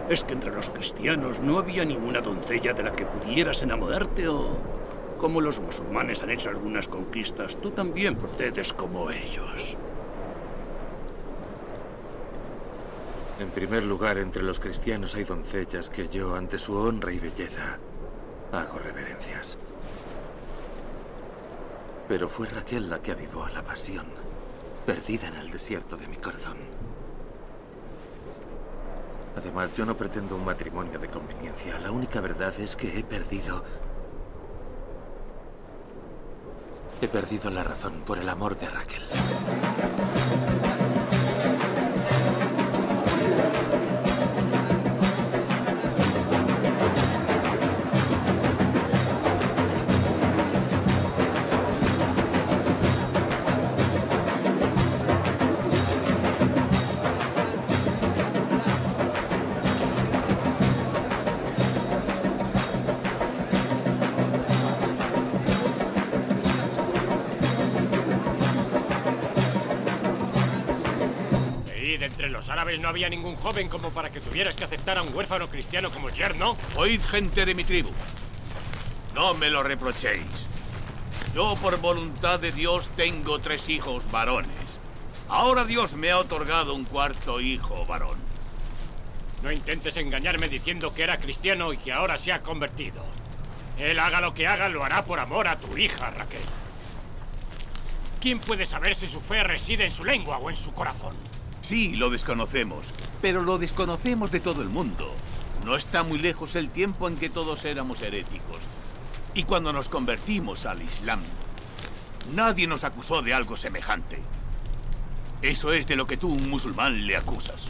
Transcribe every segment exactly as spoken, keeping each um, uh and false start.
¿Es que entre los cristianos no había ninguna doncella de la que pudieras enamorarte o, como los musulmanes han hecho algunas conquistas, tú también procedes como ellos? En primer lugar, entre los cristianos hay doncellas que yo, ante su honra y belleza, hago reverencias. Pero fue Raquel la que avivó la pasión, perdida en el desierto de mi corazón. Además, yo no pretendo un matrimonio de conveniencia. La única verdad es que he perdido... He perdido la razón por el amor de Raquel. Entre los árabes no había ningún joven como para que tuvieras que aceptar a un huérfano cristiano como yerno. Oíd, gente de mi tribu. No me lo reprochéis. Yo, por voluntad de Dios, tengo tres hijos varones. Ahora Dios me ha otorgado un cuarto hijo varón. No intentes engañarme diciendo que era cristiano y que ahora se ha convertido. Él, haga lo que haga, lo hará por amor a tu hija, Raquel. ¿Quién puede saber si su fe reside en su lengua o en su corazón? Sí, lo desconocemos, pero lo desconocemos de todo el mundo. No está muy lejos el tiempo en que todos éramos heréticos. Y cuando nos convertimos al Islam, nadie nos acusó de algo semejante. Eso es de lo que tú, un musulmán, le acusas.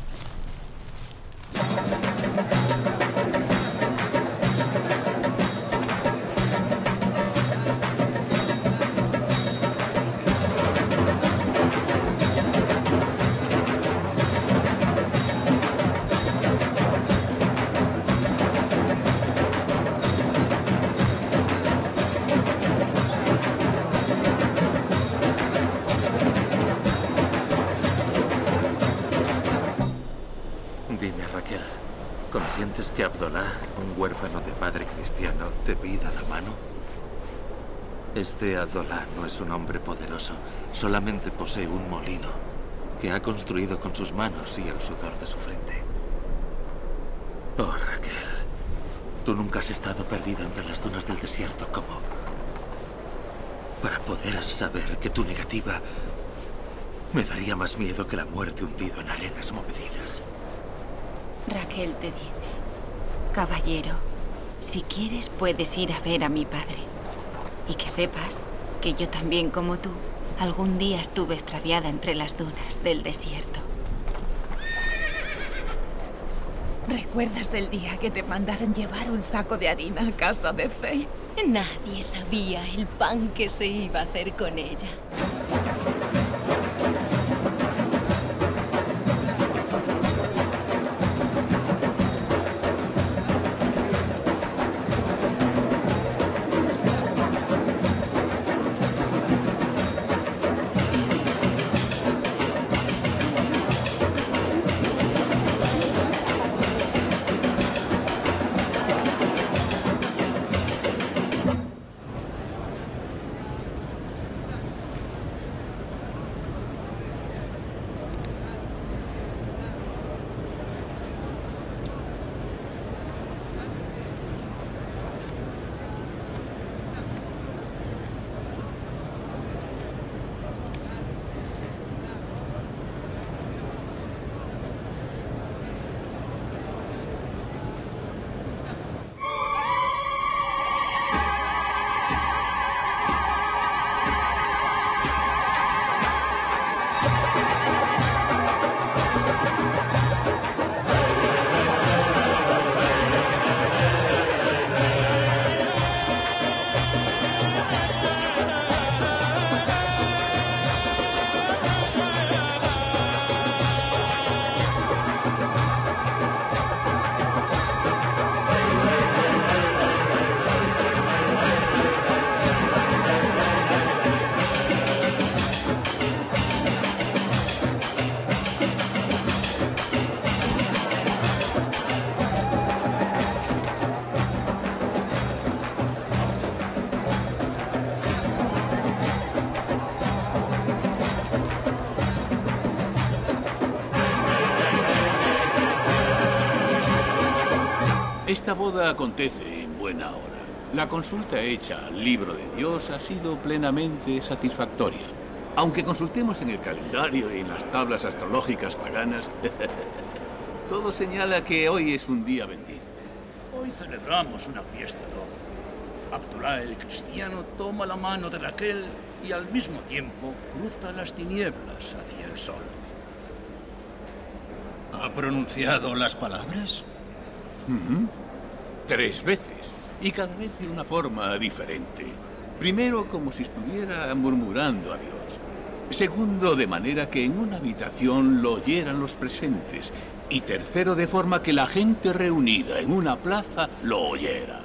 Dime, Raquel, ¿consientes que Abdullah, un huérfano de padre cristiano, te pida la mano? Este Abdullah no es un hombre poderoso, solamente posee un molino que ha construido con sus manos y el sudor de su frente. Oh, Raquel, tú nunca has estado perdida entre las dunas del desierto como para poder saber que tu negativa me daría más miedo que la muerte hundido en arenas movedizas. Raquel te dice, caballero, si quieres puedes ir a ver a mi padre. Y que sepas que yo también, como tú, algún día estuve extraviada entre las dunas del desierto. ¿Recuerdas el día que te mandaron llevar un saco de harina a casa de Faith? Nadie sabía el pan que se iba a hacer con ella. Esta boda acontece en buena hora. La consulta hecha al libro de Dios ha sido plenamente satisfactoria. Aunque consultemos en el calendario y en las tablas astrológicas paganas, todo señala que hoy es un día bendito. Hoy celebramos una fiesta doble. Abdulá el cristiano toma la mano de Raquel y al mismo tiempo cruza las tinieblas hacia el sol. ¿Ha pronunciado las palabras? Uh-huh. Tres veces, y cada vez de una forma diferente. Primero, como si estuviera murmurando a Dios. Segundo, de manera que en una habitación lo oyeran los presentes. Y tercero, de forma que la gente reunida en una plaza lo oyera.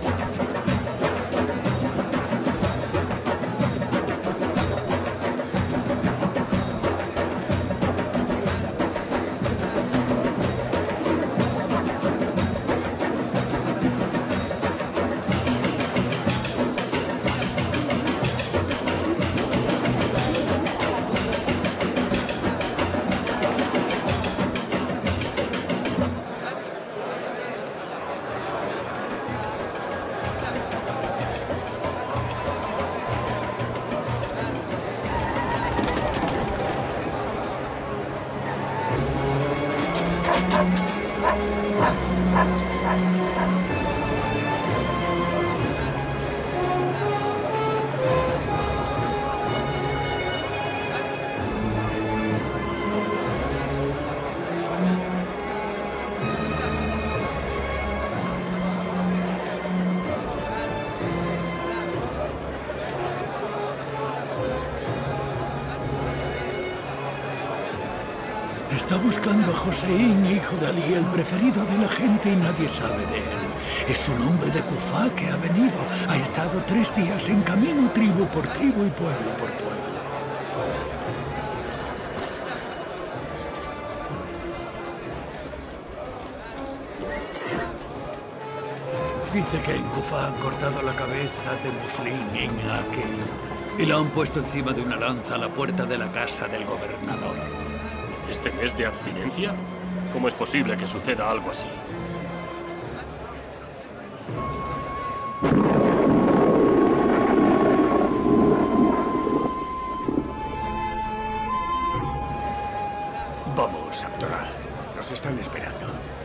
Está buscando a Joseín, hijo de Ali, el preferido de la gente, y nadie sabe de él. Es un hombre de Kufá que ha venido. Ha estado tres días en camino, tribu por tribu y pueblo por pueblo. Dice que en Kufá han cortado la cabeza de Muslín en Akel y la han puesto encima de una lanza a la puerta de la casa del gobernador. ¿Este mes de abstinencia? ¿Cómo es posible que suceda algo así? Vamos, Abdullah. Nos están esperando.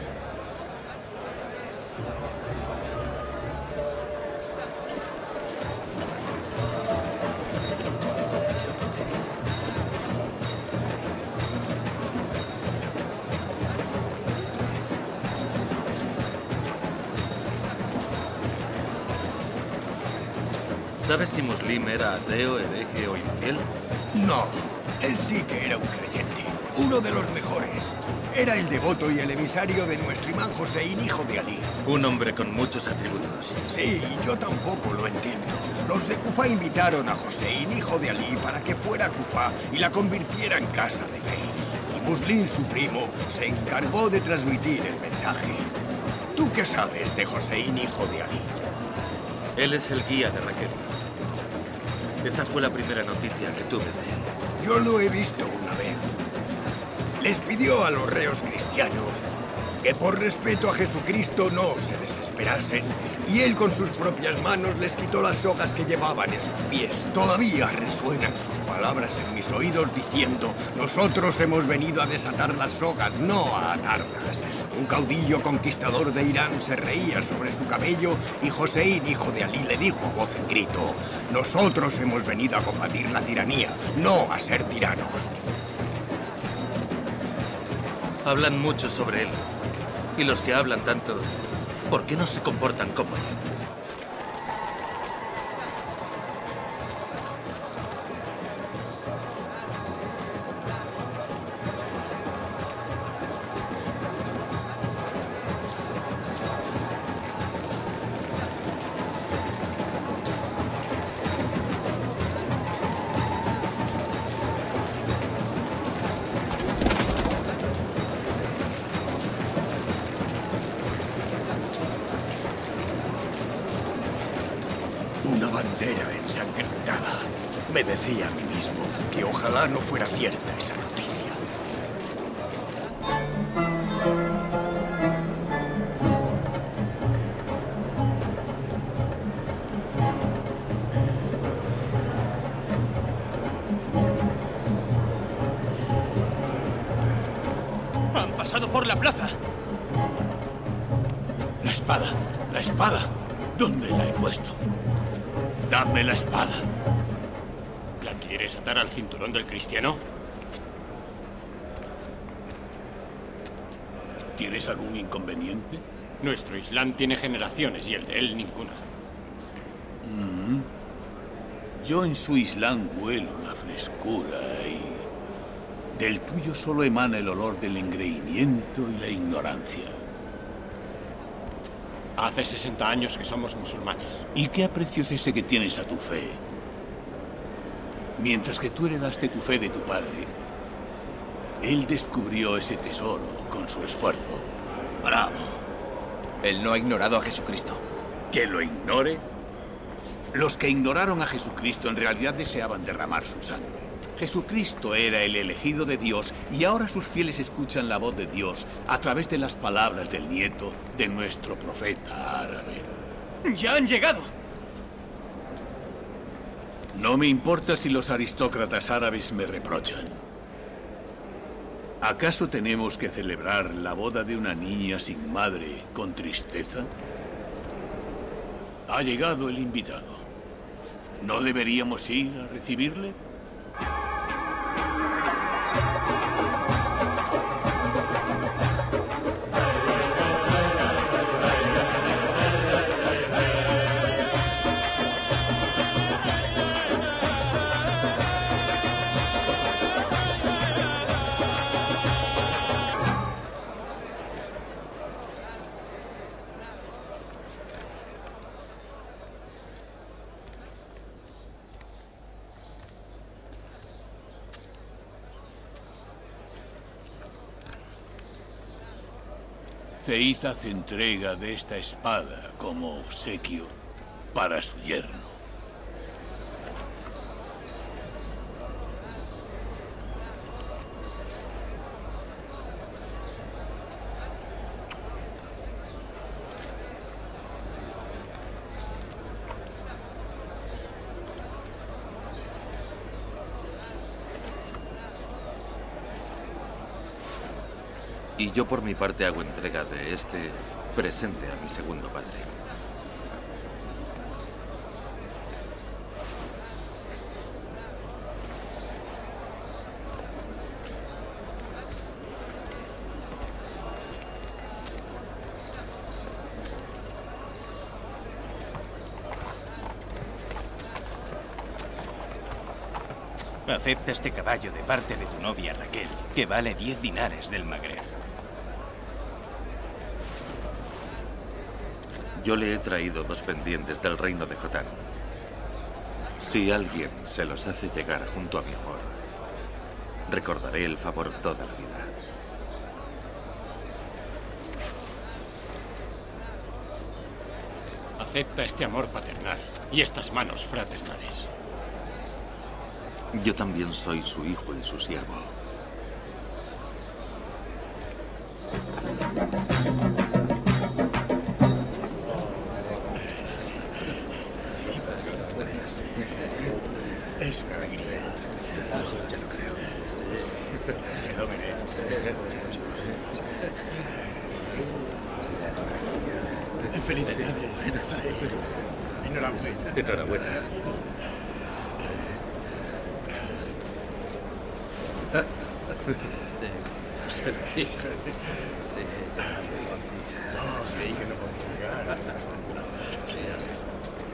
¿Sabes si Muslim era ateo, hereje o infiel? No, él sí que era un creyente, uno de los mejores. Era el devoto y el emisario de nuestro imán Joseín, hijo de Ali. Un hombre con muchos atributos. Sí, yo tampoco lo entiendo. Los de Kufá invitaron a Joseín, hijo de Ali, para que fuera a Kufá y la convirtiera en casa de fe. Y Muslim, su primo, se encargó de transmitir el mensaje. ¿Tú qué sabes de Joseín, hijo de Ali? Él es el guía de Raquel. Esa fue la primera noticia que tuve de él. Yo lo he visto una vez. Les pidió a los reos cristianos que por respeto a Jesucristo no se desesperasen, y él con sus propias manos les quitó las sogas que llevaban en sus pies. Todavía resuenan sus palabras en mis oídos diciendo: nosotros hemos venido a desatar las sogas, no a atarlas. Un caudillo conquistador de Irán se reía sobre su cabello y Joseín, hijo de Ali, le dijo a voz en grito: nosotros hemos venido a combatir la tiranía, no a ser tiranos. Hablan mucho sobre él. Y los que hablan tanto, ¿por qué no se comportan como él? Una bandera ensangrentada. Me decía a mí mismo que ojalá no fuera cierta esa noticia. pasado por la plaza. La espada, la espada. ¿Dónde la he puesto? Dame la espada. ¿La quieres atar al cinturón del cristiano? ¿Tienes algún inconveniente? Nuestro Islam tiene generaciones y el de él ninguna. Mm. Yo en su Islam huelo la frescura y del tuyo solo emana el olor del engreimiento y la ignorancia. Hace sesenta años que somos musulmanes. ¿Y qué aprecio es ese que tienes a tu fe? Mientras que tú heredaste tu fe de tu padre, él descubrió ese tesoro con su esfuerzo. ¡Bravo! Él no ha ignorado a Jesucristo. ¿Que lo ignore? Los que ignoraron a Jesucristo en realidad deseaban derramar su sangre. Jesucristo era el elegido de Dios y ahora sus fieles escuchan la voz de Dios a través de las palabras del nieto de nuestro profeta árabe. ¡Ya han llegado! No me importa si los aristócratas árabes me reprochan. ¿Acaso tenemos que celebrar la boda de una niña sin madre con tristeza? Ha llegado el invitado. ¿No deberíamos ir a recibirle? Ceiza hace entrega de esta espada como obsequio para su yerno. Y yo por mi parte hago entrega de este presente a mi segundo padre. Acepta este caballo de parte de tu novia Raquel, que vale diez dinares del Magreb. Yo le he traído dos pendientes del reino de Jotán. Si alguien se los hace llegar junto a mi amor, recordaré el favor toda la vida. Acepta este amor paternal y estas manos fraternales. Yo también soy su hijo y su siervo. Es una alegría. Ya lo creo. Se lo merece. Felicidades. Enhorabuena. Enhorabuena. Sí. Sí. Oh, creí que no podía llegar. Sí, así es.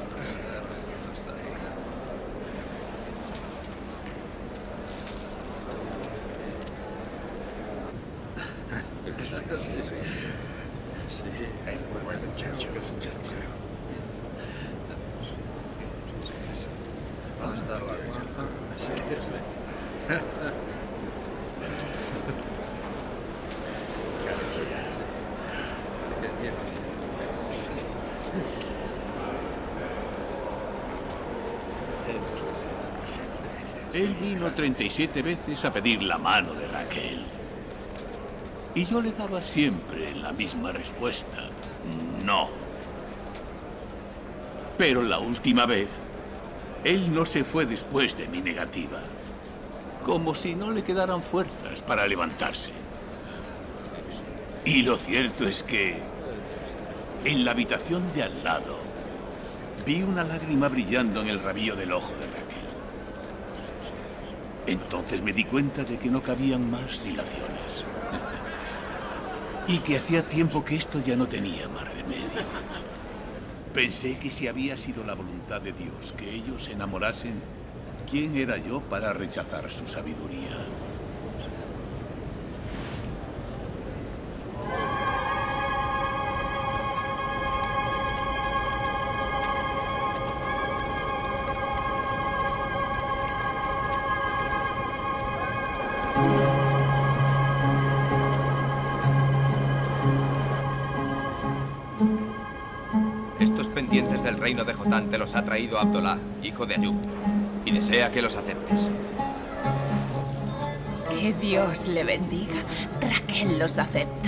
Sí, sí. Sí, es muy buen muchacho. Hasta luego. Él vino treinta y siete veces a pedir la mano de Raquel. Y yo le daba siempre la misma respuesta. No. Pero la última vez, él no se fue después de mi negativa. Como si no le quedaran fuerzas para levantarse. Y lo cierto es que en la habitación de al lado vi una lágrima brillando en el rabillo del ojo de Raquel. Entonces me di cuenta de que no cabían más dilaciones. Y que hacía tiempo que esto ya no tenía más remedio. Pensé que si había sido la voluntad de Dios que ellos se enamorasen, ¿quién era yo para rechazar su sabiduría? Estos pendientes del reino de Jotán te los ha traído Abdolá, hijo de Ayub, y desea que los aceptes. Que Dios le bendiga. Raquel los acepta.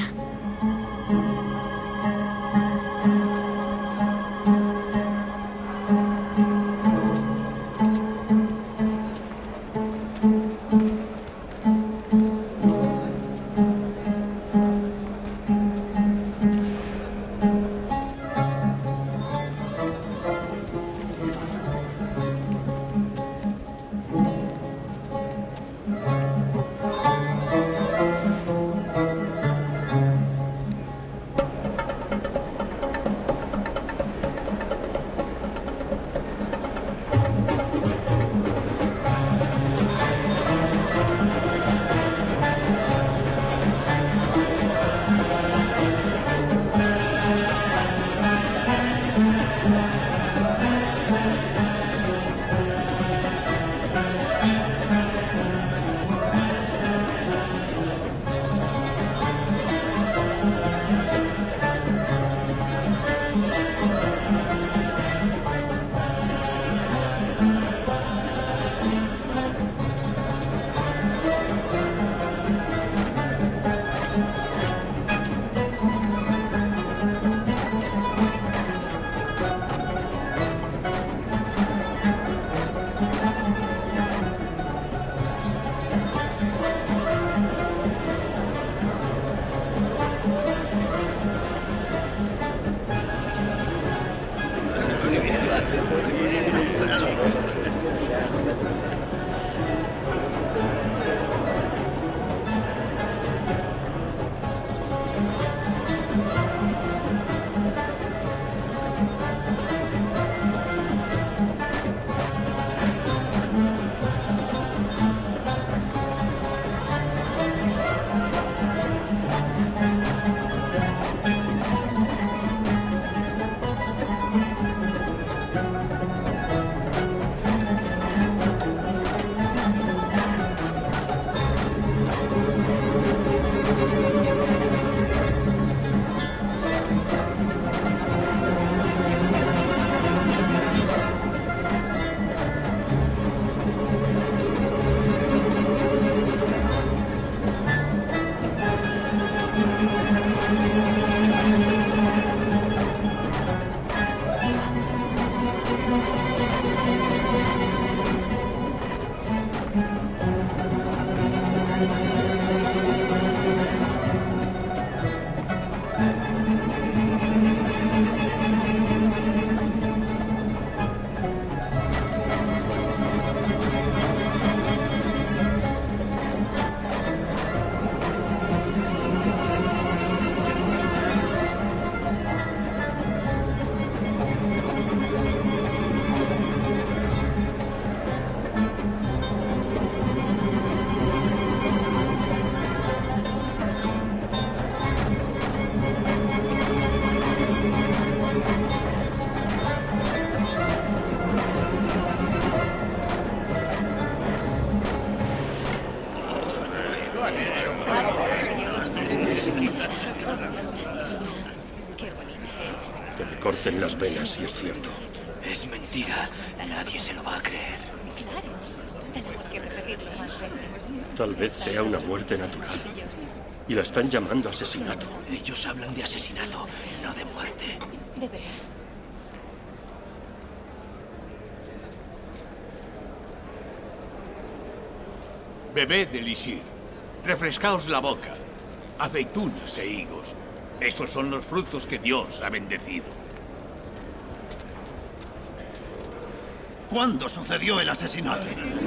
Que me corten las venas si es cierto. Es mentira. Nadie se lo va a creer. Tenemos que repetirlo más veces. Tal vez sea una muerte natural. Y la están llamando asesinato. Ellos hablan de asesinato, no de muerte. De verdad. Bebed, Elisir. Refrescaos la boca. aceitunas e higos. Esos son los frutos que Dios ha bendecido. ¿Cuándo sucedió el asesinato?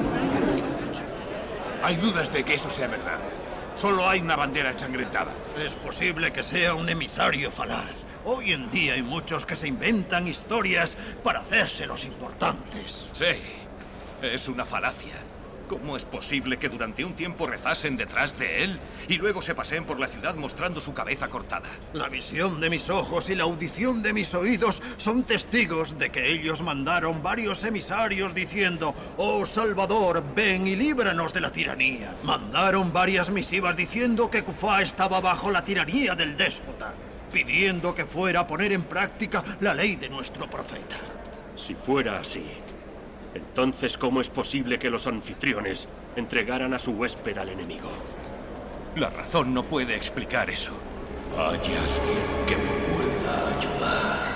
Hay dudas de que eso sea verdad. Solo hay una bandera ensangrentada. Es posible que sea un emisario falaz. Hoy en día hay muchos que se inventan historias para hacerse los importantes. Sí, es una falacia. ¿Cómo es posible que durante un tiempo rezasen detrás de él y luego se paseen por la ciudad mostrando su cabeza cortada? La visión de mis ojos y la audición de mis oídos son testigos de que ellos mandaron varios emisarios diciendo: «Oh Salvador, ven y líbranos de la tiranía». Mandaron varias misivas diciendo que Kufá estaba bajo la tiranía del déspota, pidiendo que fuera a poner en práctica la ley de nuestro profeta. Si fuera así, entonces, ¿cómo es posible que los anfitriones entregaran a su huésped al enemigo? La razón no puede explicar eso. Hay alguien que me pueda ayudar.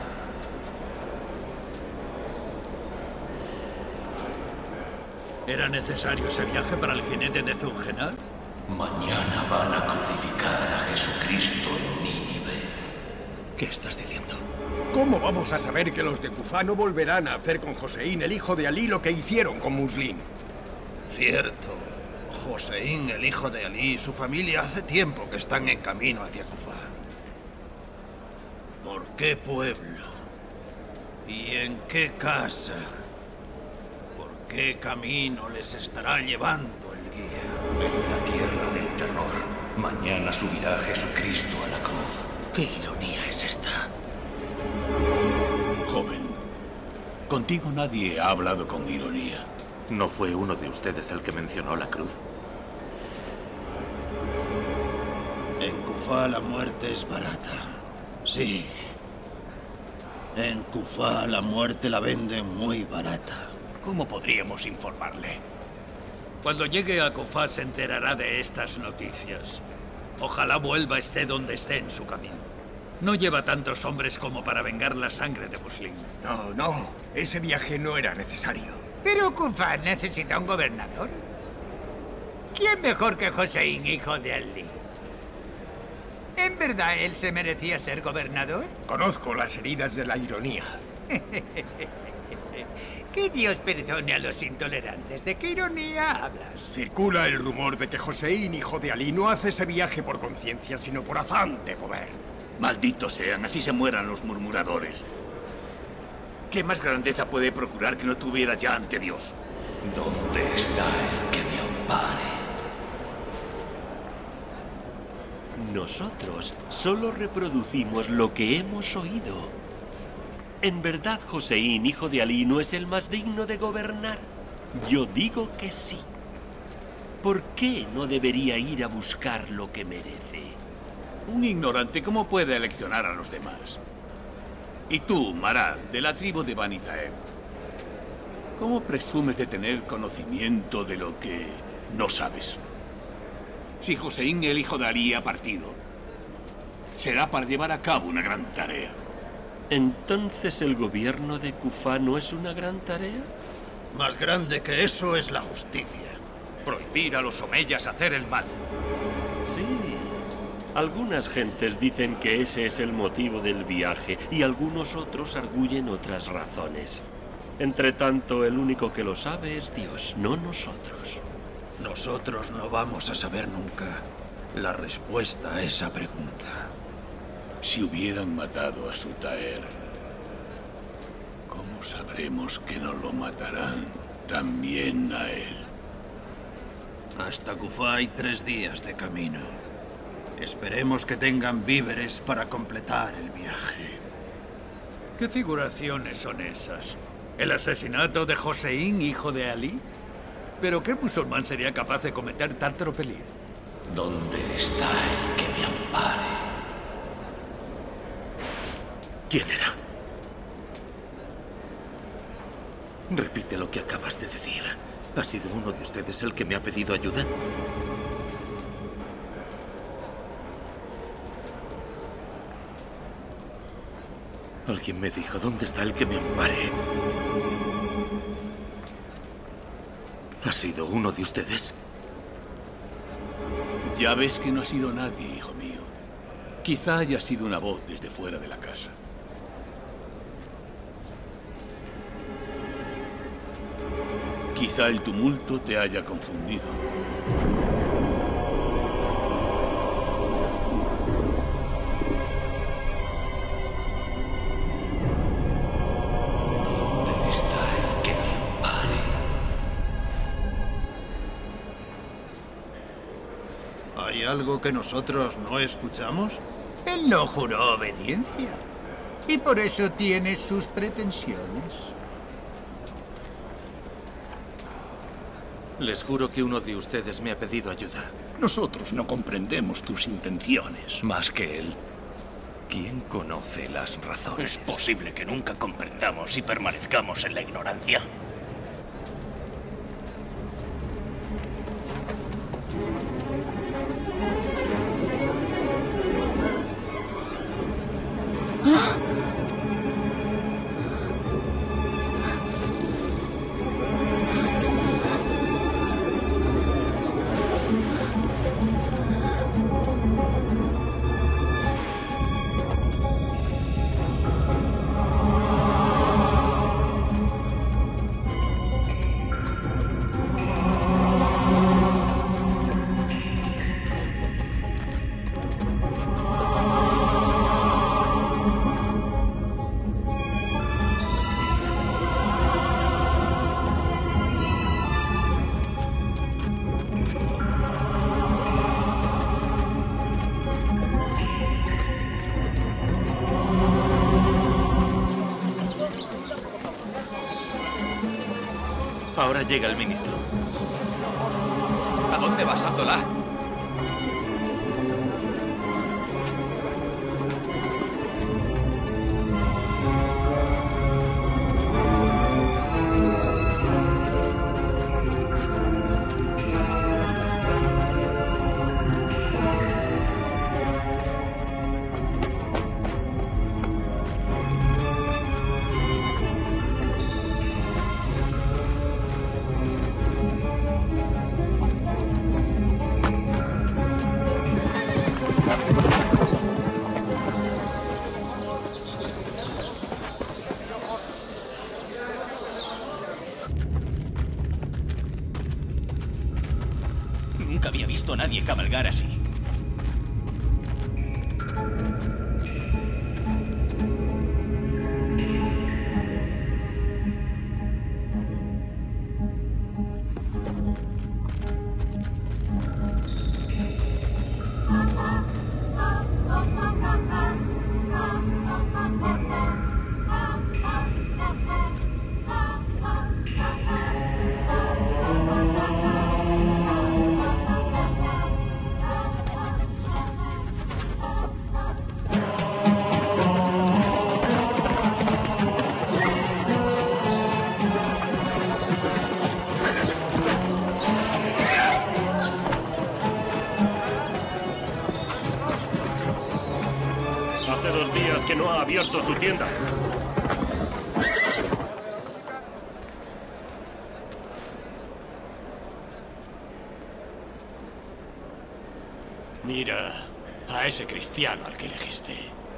¿Era necesario ese viaje para el jinete de Zulgenar? Mañana van a crucificar a Jesucristo en Nínive. ¿Qué estás diciendo? ¿Cómo vamos a saber que los de Kufá no volverán a hacer con Joseín, el hijo de Alí, lo que hicieron con Muslín? Cierto. Joseín, el hijo de Alí, y su familia hace tiempo que están en camino hacia Kufá. ¿Por qué pueblo? ¿Y en qué casa? ¿Por qué camino les estará llevando el guía? En la tierra del terror, mañana subirá Jesucristo a la cruz. ¿Qué ironía es esta? Joven, contigo nadie ha hablado con ironía. ¿No fue uno de ustedes el que mencionó la cruz? En Kufá la muerte es barata. Sí. En Kufá la muerte la venden muy barata. ¿Cómo podríamos informarle? Cuando llegue a Kufá se enterará de estas noticias. Ojalá vuelva esté donde esté en su camino. No lleva tantos hombres como para vengar la sangre de Muslín. No, no. Ese viaje no era necesario. ¿Pero Kufá necesita un gobernador? ¿Quién mejor que Joseín, hijo de Alí? ¿En verdad él se merecía ser gobernador? Conozco las heridas de la ironía. Que Dios perdone a los intolerantes. ¿De qué ironía hablas? Circula el rumor de que Joseín, hijo de Alí, no hace ese viaje por conciencia, sino por afán de poder. Malditos sean, así se mueran los murmuradores. ¿Qué más grandeza puede procurar que no tuviera ya ante Dios? ¿Dónde está el que me ampare? Nosotros solo reproducimos lo que hemos oído. ¿En verdad Joseín, hijo de Alí, no es el más digno de gobernar? Yo digo que sí. ¿Por qué no debería ir a buscar lo que merece? Un ignorante, ¿cómo puede eleccionar a los demás? Y tú, Marad, de la tribu de Bani Taeb, ¿cómo presumes de tener conocimiento de lo que no sabes? Si Joseín, el hijo de Alí, ha partido, será para llevar a cabo una gran tarea. ¿Entonces el gobierno de Kufá no es una gran tarea? Más grande que eso es la justicia. Prohibir a los omeyas hacer el mal. Sí. Algunas gentes dicen que ese es el motivo del viaje y algunos otros arguyen otras razones. Entre tanto, el único que lo sabe es Dios, no nosotros. Nosotros no vamos a saber nunca la respuesta a esa pregunta. Si hubieran matado a Sutaer, ¿cómo sabremos que no lo matarán también a él? Hasta Kufá hay tres días de camino. Esperemos que tengan víveres para completar el viaje. ¿Qué figuraciones son esas? ¿El asesinato de Joseín, hijo de Alí? ¿Pero qué musulmán sería capaz de cometer tal tropelía? ¿Dónde está el que me ampare? ¿Quién era? Repite lo que acabas de decir. ¿Ha sido uno de ustedes el que me ha pedido ayuda? Alguien me dijo, ¿dónde está el que me ampare? ¿Ha sido uno de ustedes? Ya ves que no ha sido nadie, hijo mío. Quizá haya sido una voz desde fuera de la casa. Quizá el tumulto te haya confundido. ¿Dónde está el que me ampare? ¿Hay algo que nosotros no escuchamos? Él no juró obediencia. Y por eso tiene sus pretensiones. Les juro que uno de ustedes me ha pedido ayuda. Nosotros no comprendemos tus intenciones. Más que él. ¿Quién conoce las razones? Es posible que nunca comprendamos y permanezcamos en la ignorancia. Ahora llega el ministro. ¿A dónde vas, Abdolá? Nunca había visto a nadie cabalgar así. Hace dos días que no ha abierto su tienda. Mira a ese cristiano al que elegiste.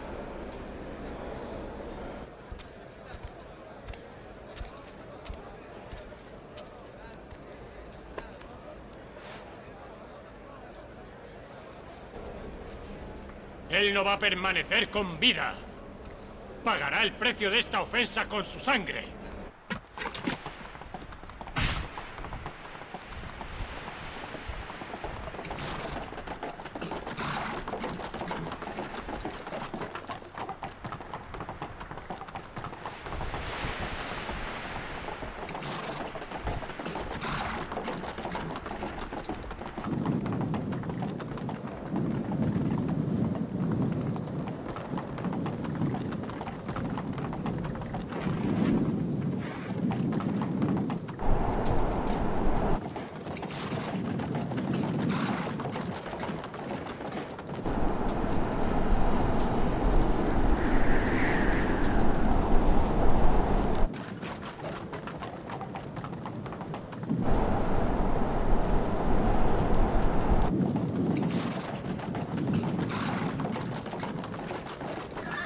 Él no va a permanecer con vida. Pagará el precio de esta ofensa con su sangre.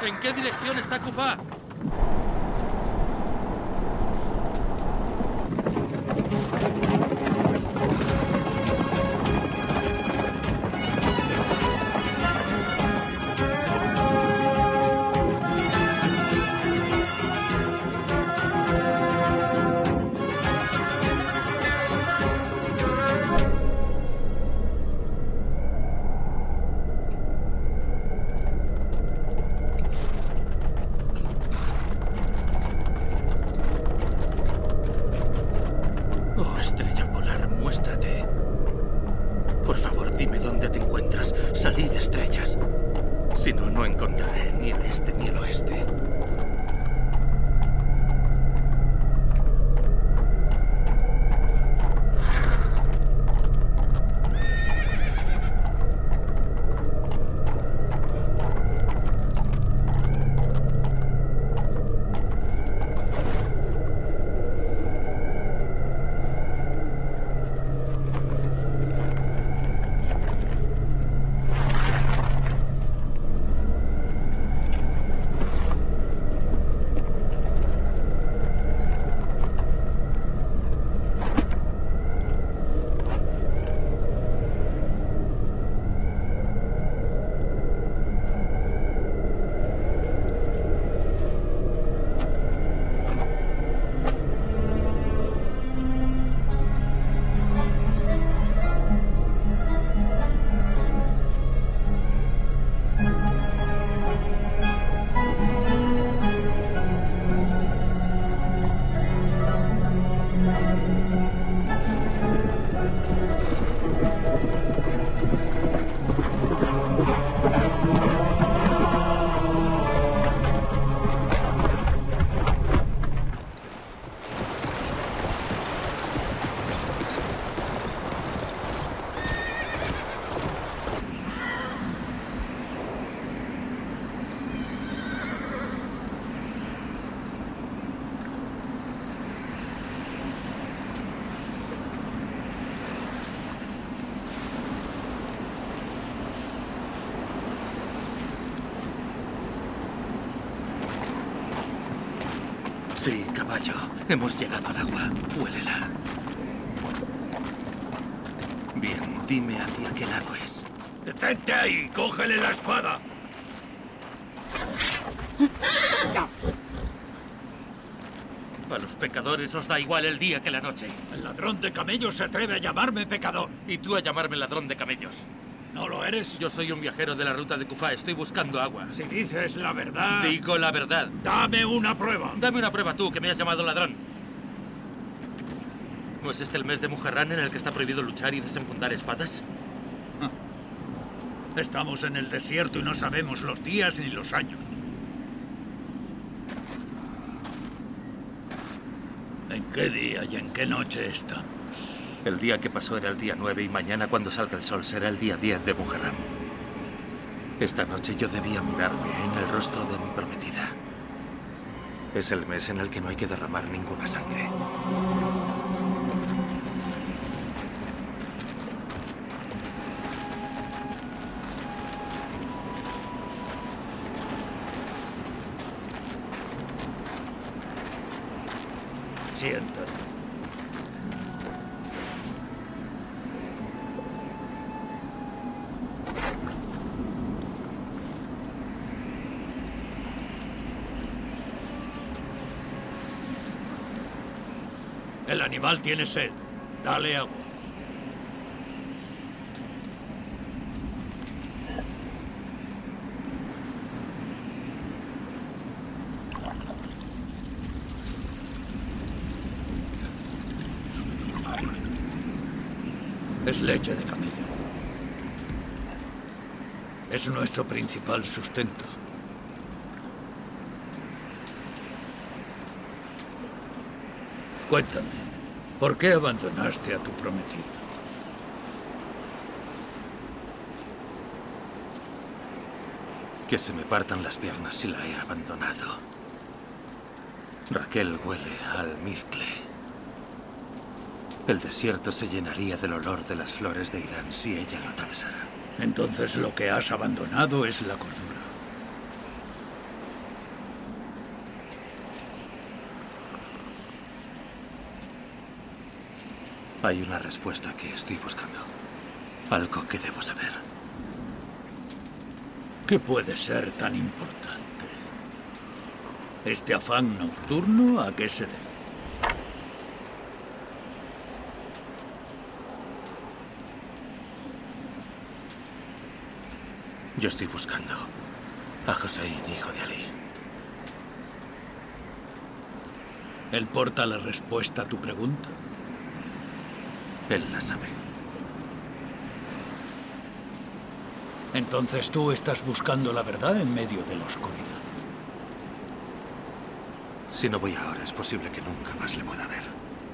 ¿En qué dirección está Kufá? Sí, caballo. Hemos llegado al agua. Huélela. Bien, dime hacia qué lado es. ¡Detente ahí! ¡Cógele la espada! A los pecadores os da igual el día que la noche. El ladrón de camellos se atreve a llamarme pecador. Y tú a llamarme ladrón de camellos. ¿No lo eres? Yo soy un viajero de la ruta de Kufá. Estoy buscando agua. Si dices la verdad... Digo la verdad. ¡Dame una prueba! Dame una prueba tú, que me has llamado ladrón. ¿No es este el mes de Muharram en el que está prohibido luchar y desenfundar espadas? Estamos en el desierto y no sabemos los días ni los años. ¿En qué día y en qué noche estamos? El día que pasó era el día nueve y mañana cuando salga el sol será el día diez de Muharram. Esta noche yo debía mirarme en el rostro de mi prometida. Es el mes en el que no hay que derramar ninguna sangre. Siéntate. El animal tiene sed. Dale agua. Es leche de camello. Es nuestro principal sustento. Cuéntame, ¿por qué abandonaste a tu prometida? Que se me partan las piernas si la he abandonado. Raquel huele a almizcle. El desierto se llenaría del olor de las flores de Irán si ella lo atravesara. Entonces lo que has abandonado es la cordura. Hay una respuesta que estoy buscando. Algo que debo saber. ¿Qué puede ser tan importante? ¿Este afán nocturno a qué se debe? Yo estoy buscando a Hossein, hijo de Ali. ¿Él porta la respuesta a tu pregunta? Él la sabe. Entonces tú estás buscando la verdad en medio de la oscuridad. Si no voy ahora, es posible que nunca más le pueda ver.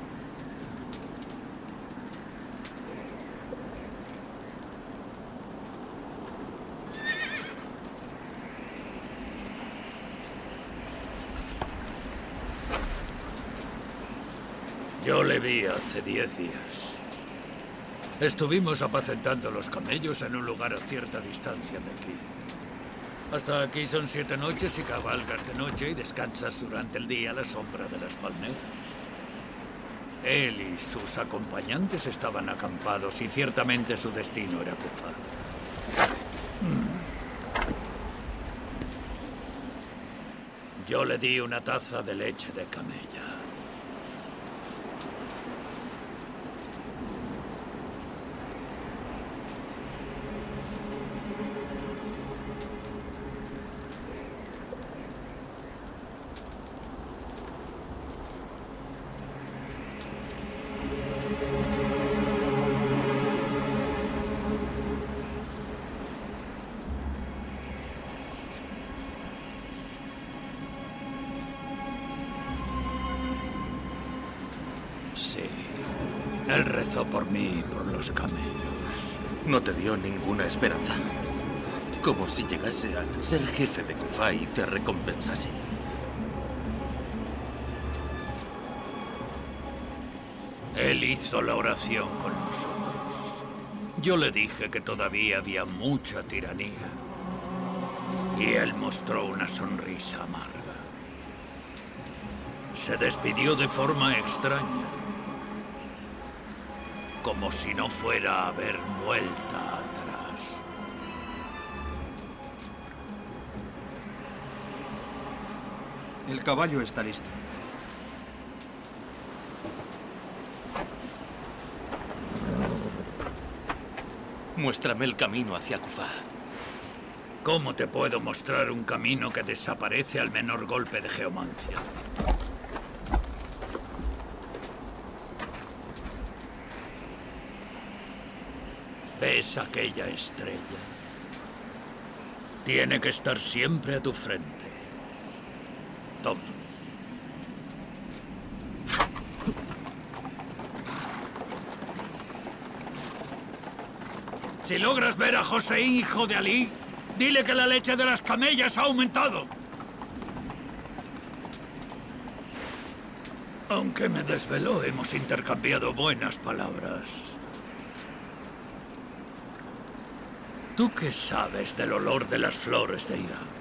Yo le vi hace diez días. Estuvimos apacentando los camellos en un lugar a cierta distancia de aquí. Hasta aquí son siete noches y cabalgas de noche y descansas durante el día a la sombra de las palmeras. Él y sus acompañantes estaban acampados y ciertamente su destino era Kufá. Yo le di una taza de leche de camella. Él rezó por mí y por los camellos. No te dio ninguna esperanza. Como si llegase a ser jefe de Kufá y te recompensase. Él hizo la oración con nosotros. Yo le dije que todavía había mucha tiranía. Y él mostró una sonrisa amarga. Se despidió de forma extraña. Como si no fuera a haber vuelta atrás. El caballo está listo. Muéstrame el camino hacia Kufá. ¿Cómo te puedo mostrar un camino que desaparece al menor golpe de geomancia? ¿Ves aquella estrella? Tiene que estar siempre a tu frente. Toma. Si logras ver a Hossein, hijo de Ali, dile que la leche de las camellas ha aumentado. Aunque me desveló, hemos intercambiado buenas palabras. ¿Tú qué sabes del olor de las flores de Irán?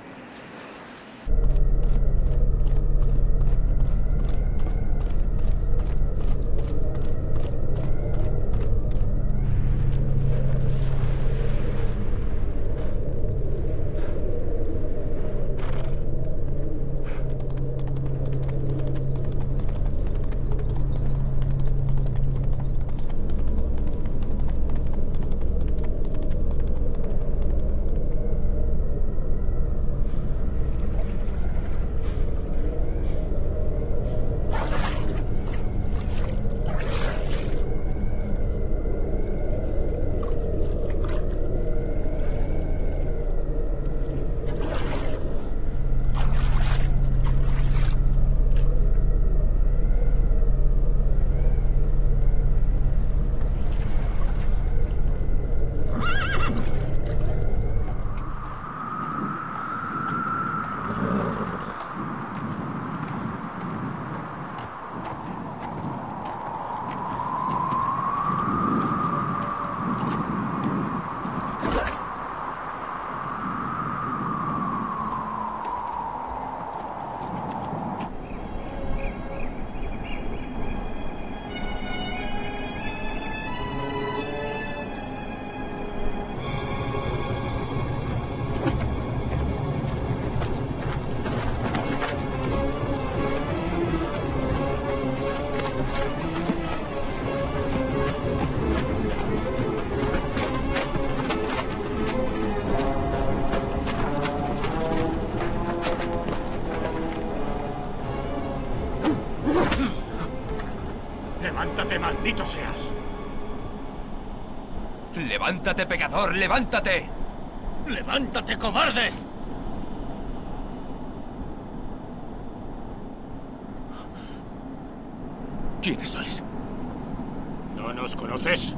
¡Levántate, maldito seas! ¡Levántate, pecador! ¡Levántate! ¡Levántate, cobarde! ¿Quiénes sois? ¿No nos conoces?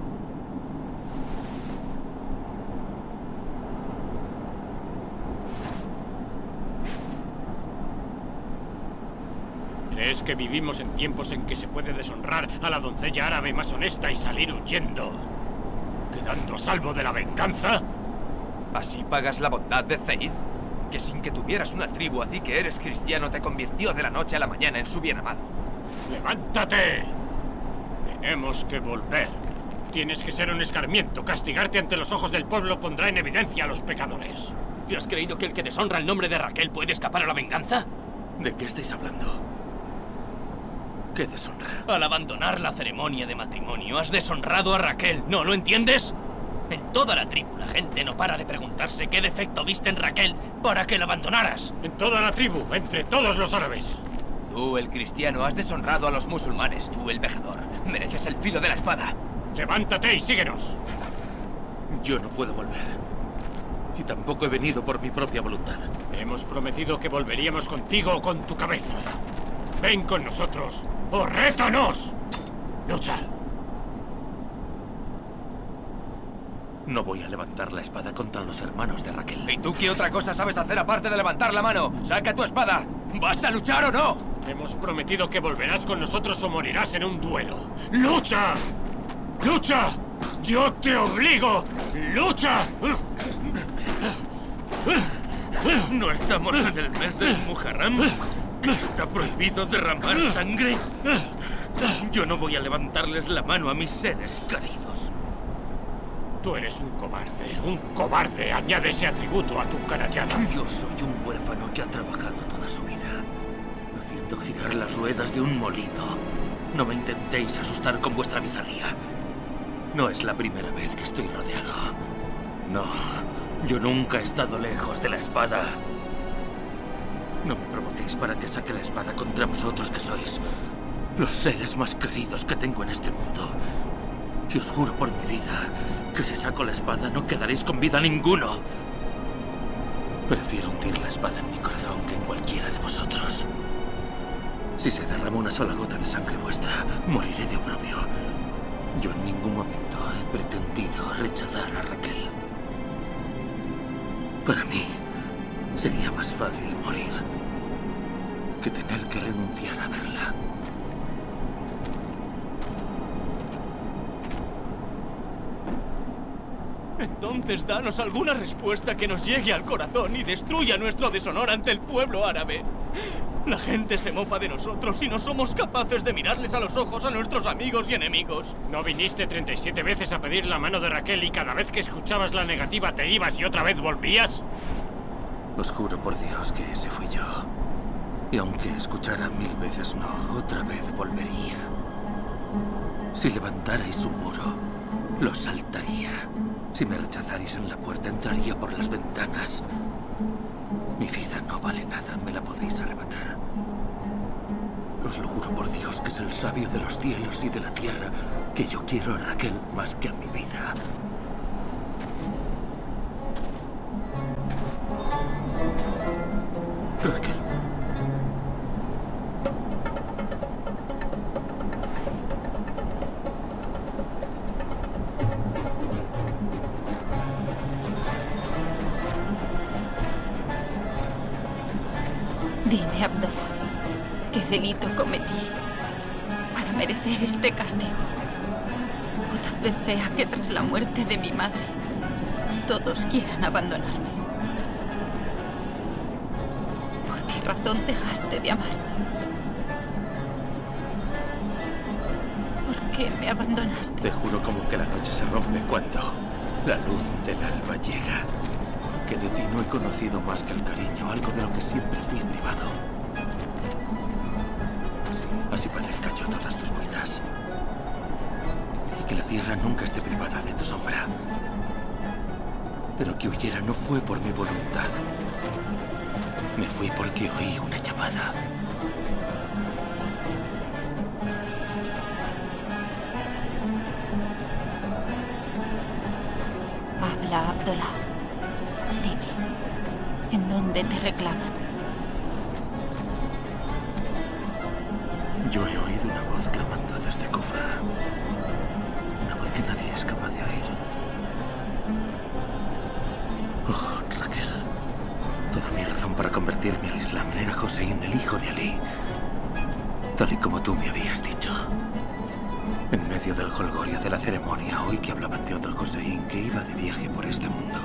¿Crees que vivimos en tiempos en que se puede deshonrar a la doncella árabe más honesta y salir huyendo, quedando a salvo de la venganza? ¿Así pagas la bondad de Zeid? Que sin que tuvieras una tribu, a ti que eres cristiano te convirtió de la noche a la mañana en su bien amado. ¡Levántate! Tenemos que volver. Tienes que ser un escarmiento. Castigarte ante los ojos del pueblo pondrá en evidencia a los pecadores. ¿Te has creído que el que deshonra el nombre de Raquel puede escapar a la venganza? ¿De qué estáis hablando? ¿Qué deshonra? Al abandonar la ceremonia de matrimonio, has deshonrado a Raquel. ¿No lo entiendes? En toda la tribu, la gente no para de preguntarse qué defecto viste en Raquel para que la abandonaras. En toda la tribu, entre todos los árabes. Tú, el cristiano, has deshonrado a los musulmanes. Tú, el pecador, mereces el filo de la espada. ¡Levántate y síguenos! Yo no puedo volver. Y tampoco he venido por mi propia voluntad. Hemos prometido que volveríamos contigo o con tu cabeza. Ven con nosotros o rétanos. Lucha. No voy a levantar la espada contra los hermanos de Raquel. ¿Y tú qué otra cosa sabes hacer aparte de levantar la mano? ¡Saca tu espada! ¿Vas a luchar o no? Hemos prometido que volverás con nosotros o morirás en un duelo. ¡Lucha! ¡Lucha! ¡Yo te obligo! ¡Lucha! ¿No estamos en el mes del Muharram? ¿Está prohibido derramar sangre? Yo no voy a levantarles la mano a mis seres queridos. Tú eres un cobarde, un cobarde. Añade ese atributo a tu canallada. Yo soy un huérfano que ha trabajado toda su vida, haciendo girar las ruedas de un molino. No me intentéis asustar con vuestra bizarría. No es la primera vez que estoy rodeado. No, yo nunca he estado lejos de la espada. No me provoquéis para que saque la espada contra vosotros, que sois los seres más queridos que tengo en este mundo. Y os juro por mi vida que si saco la espada no quedaréis con vida ninguno. Prefiero hundir la espada en mi corazón que en cualquiera de vosotros. Si se derrama una sola gota de sangre vuestra, moriré de oprobio. Yo en ningún momento he pretendido rechazar a Raquel. Para mí sería más fácil morir que tener que renunciar a verla. Entonces danos alguna respuesta que nos llegue al corazón y destruya nuestro deshonor ante el pueblo árabe. La gente se mofa de nosotros y no somos capaces de mirarles a los ojos a nuestros amigos y enemigos. ¿No viniste treinta y siete veces a pedir la mano de Raquel y cada vez que escuchabas la negativa te ibas y otra vez volvías? Os juro por Dios que ese fui yo. Y aunque escuchara mil veces no, otra vez volvería. Si levantarais un muro, lo saltaría. Si me rechazarais en la puerta, entraría por las ventanas. Mi vida no vale nada, me la podéis arrebatar. Os lo juro por Dios, que es el sabio de los cielos y de la tierra, que yo quiero a Raquel más que a mi vida. Raquel. Dime, Abdalá, ¿qué delito cometí para merecer este castigo? O tal vez sea que tras la muerte de mi madre, todos quieran abandonarme. ¿Por qué razón dejaste de amarme? ¿Por qué me abandonaste? Te juro como que la noche se rompe cuando la luz del alba llega. Que de ti no he conocido más que el cariño, algo de lo que siempre fui privado. Así, así padezca yo todas tus cuitas. Y que la tierra nunca esté privada de tu sombra. Pero que huyera no fue por mi voluntad. Me fui porque oí una llamada. Abdolá, dime, ¿en dónde te reclaman? Yo he oído una voz clamando desde Kufa. Una voz que nadie es capaz de oír. Oh, Raquel. Toda mi razón para convertirme al Islam era Hossein, el hijo de Ali. Tal y como tú me habías dicho. En medio del jolgorio de la ceremonia, oí que hablaban de otro Hossein que iba de viaje por este mundo.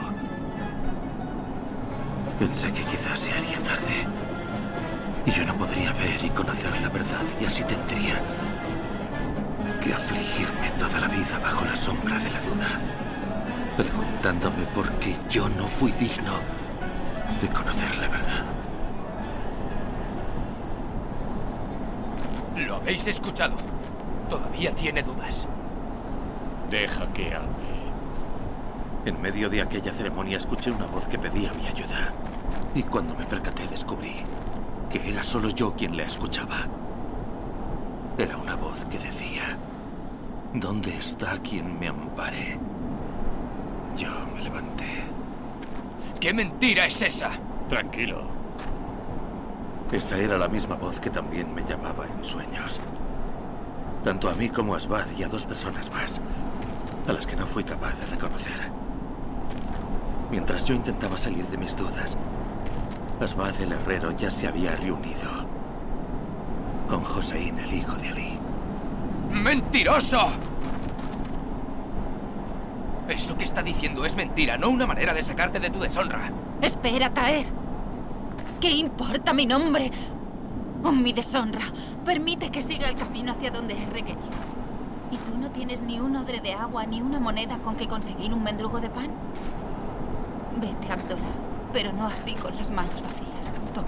Pensé que quizás se haría tarde. Y yo no podría ver y conocer la verdad, y así tendría que afligirme toda la vida bajo la sombra de la duda, preguntándome por qué yo no fui digno de conocer la verdad. Lo habéis escuchado. Todavía tiene dudas. Deja que hable. En medio de aquella ceremonia escuché una voz que pedía mi ayuda. Y cuando me percaté descubrí que era solo yo quien la escuchaba. Era una voz que decía: ¿dónde está quien me ampare? Yo me levanté. ¿Qué mentira es esa? Tranquilo. Esa era la misma voz que también me llamaba en sueños. Tanto a mí como a Asbad y a dos personas más, a las que no fui capaz de reconocer. Mientras yo intentaba salir de mis dudas, Asbad el herrero ya se había reunido con Hossein, el hijo de Ali. ¡Mentiroso! Eso que está diciendo es mentira, no una manera de sacarte de tu deshonra. Espera, Taher. ¿Qué importa mi nombre o mi deshonra? Permite que siga el camino hacia donde es requerido. ¿Y tú no tienes ni un odre de agua ni una moneda con que conseguir un mendrugo de pan? Vete, Abdolá, pero no así con las manos vacías. Toma.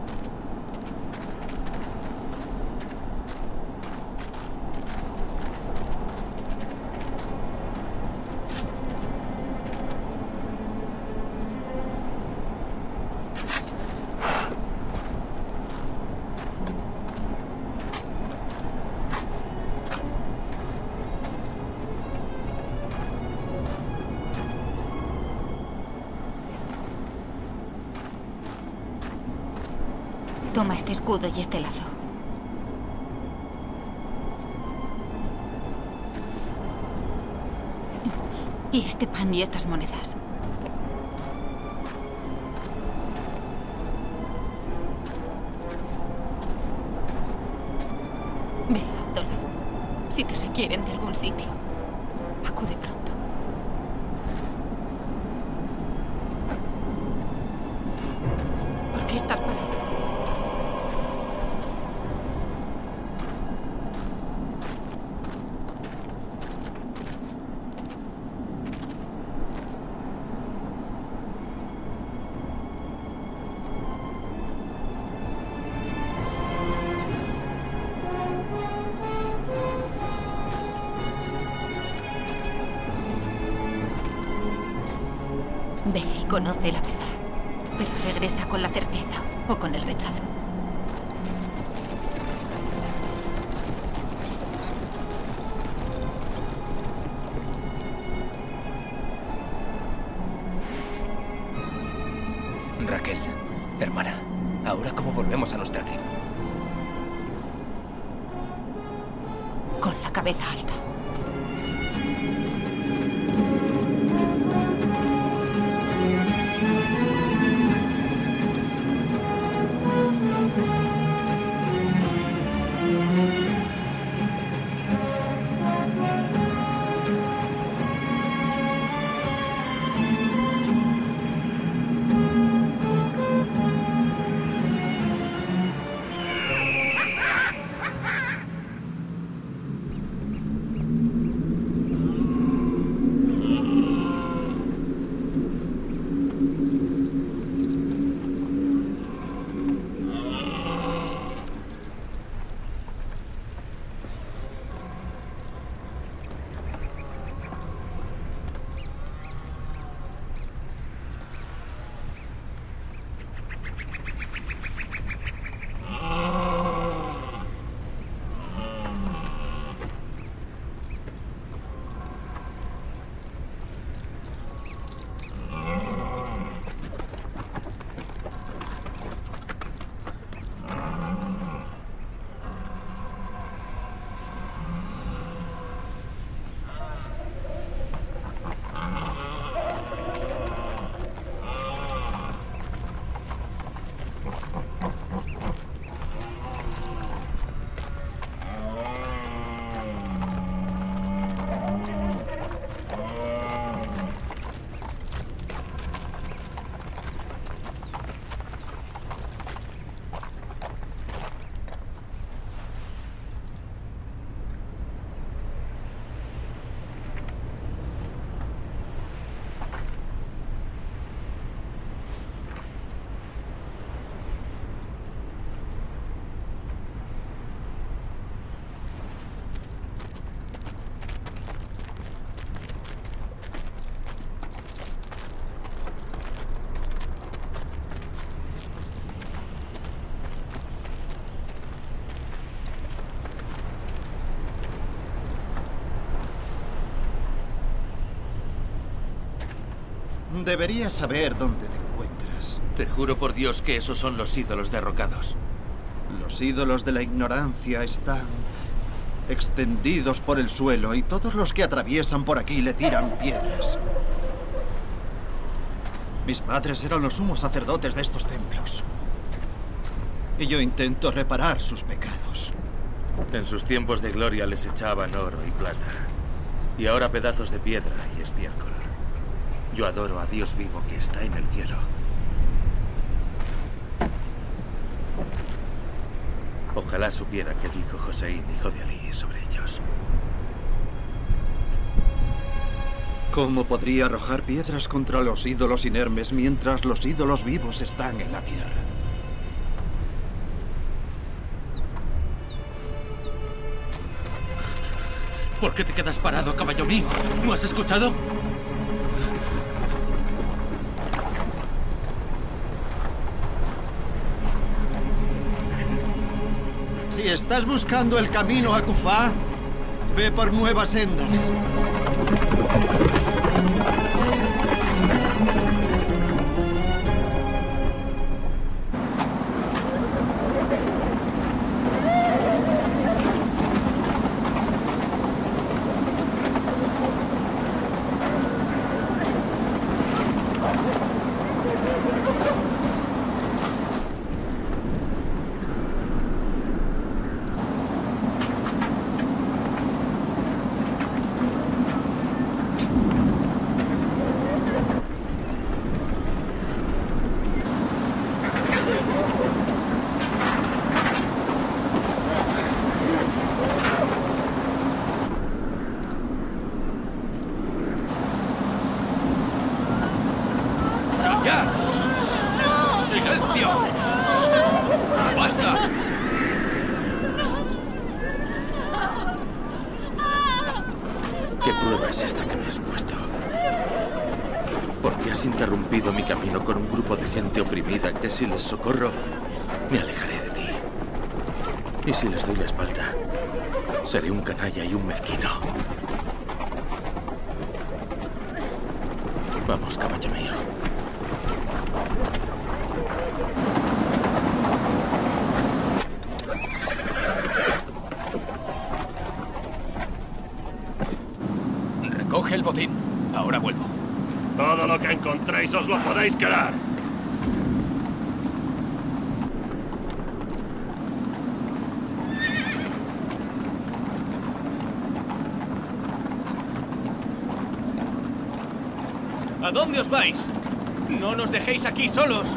Toma este escudo y este lazo. Y este pan y estas monedas. Ve, Abdolá. Si te requieren de algún sitio, acude pronto. ¿Por qué estás parado? Ve y conoce la verdad, pero regresa con la certeza o con el rechazo. Raquel, hermana, ¿ahora cómo volvemos a nuestra tribu? Con la cabeza alta. Deberías saber dónde te encuentras. Te juro por Dios que esos son los ídolos derrocados. Los ídolos de la ignorancia están extendidos por el suelo y todos los que atraviesan por aquí le tiran piedras. Mis padres eran los sumos sacerdotes de estos templos. Y yo intento reparar sus pecados. En sus tiempos de gloria les echaban oro y plata. Y ahora pedazos de piedra y estiércol. Yo adoro a Dios vivo que está en el cielo. Ojalá supiera qué dijo Hossein, hijo de Ali, sobre ellos. ¿Cómo podría arrojar piedras contra los ídolos inermes mientras los ídolos vivos están en la tierra? ¿Por qué te quedas parado, caballo mío? ¿No has escuchado? Si estás buscando el camino a Kufá, ve por nuevas sendas. ¿Qué prueba es esta que me has puesto? ¿Por qué has interrumpido mi camino con un grupo de gente oprimida que si les socorro, me alejaré de ti? Y si les doy la espalda, seré un canalla y un mezquino. Vamos, caballo mío. Recoge el botín. Ahora vuelvo. Todo lo que encontréis os lo podéis quedar. ¿A dónde os vais? No nos dejéis aquí solos.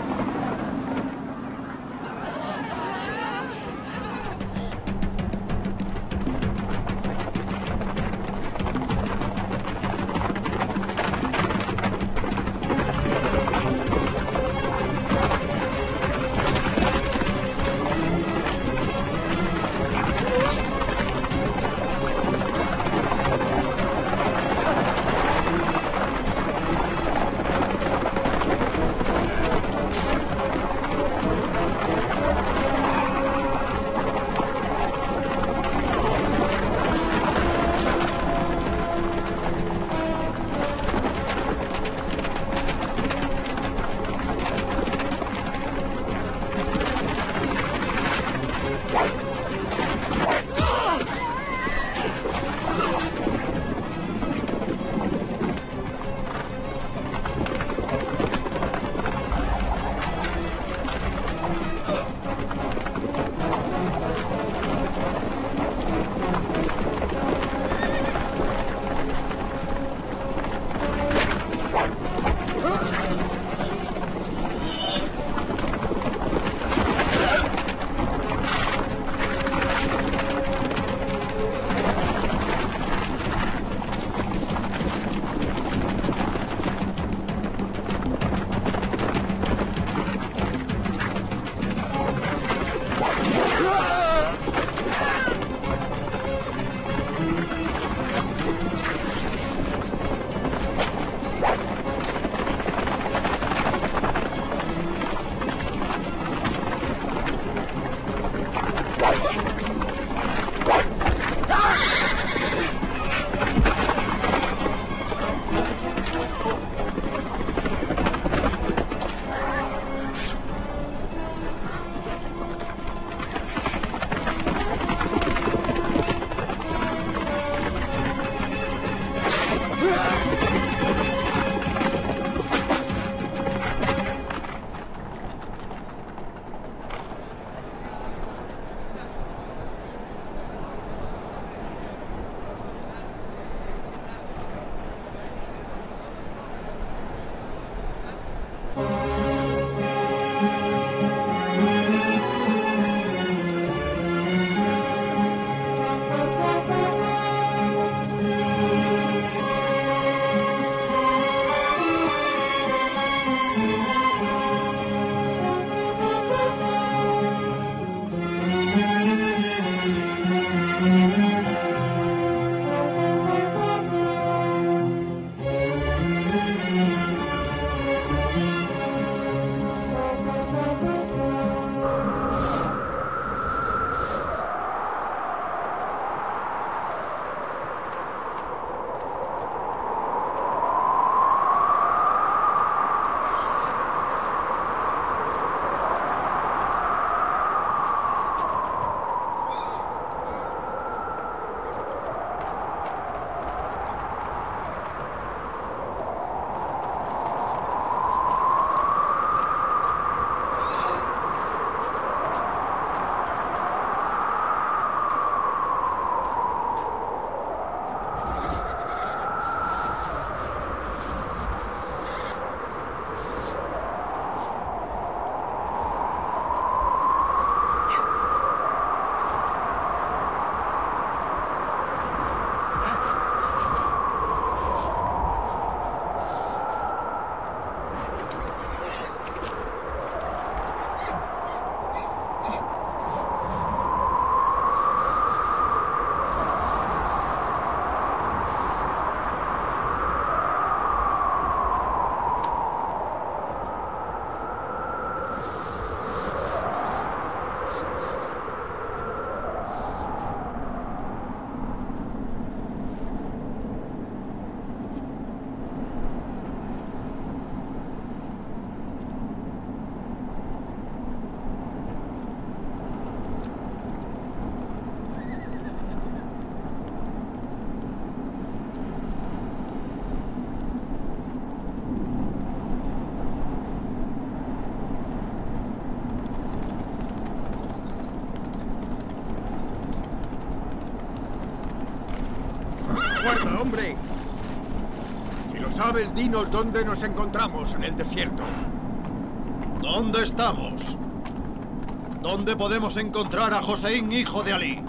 Aguarda, hombre. Si lo sabes, dinos dónde nos encontramos en el desierto. ¿Dónde estamos? ¿Dónde podemos encontrar a Joseín, hijo de Alí?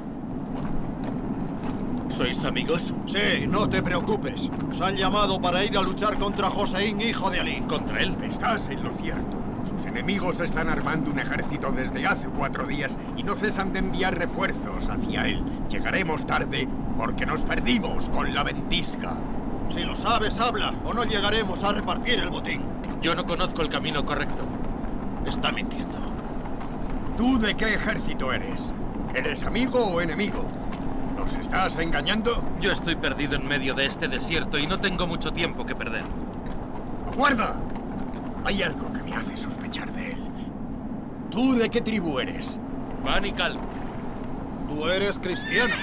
¿Sois amigos? Sí, no te preocupes. Nos han llamado para ir a luchar contra Joseín, hijo de Alí. ¿Contra él? Estás en lo cierto. Sus enemigos están armando un ejército desde hace cuatro días y no cesan de enviar refuerzos hacia él. Llegaremos tarde porque nos perdimos con la ventisca. Si lo sabes, habla, o no llegaremos a repartir el botín. Yo no conozco el camino correcto. Está mintiendo. ¿Tú de qué ejército eres? ¿Eres amigo o enemigo? ¿Nos estás engañando? Yo estoy perdido en medio de este desierto y no tengo mucho tiempo que perder. ¡Aguarda! Hay algo que me hace sospechar de él. ¿Tú de qué tribu eres? Bani Kalb. Tú eres cristiano.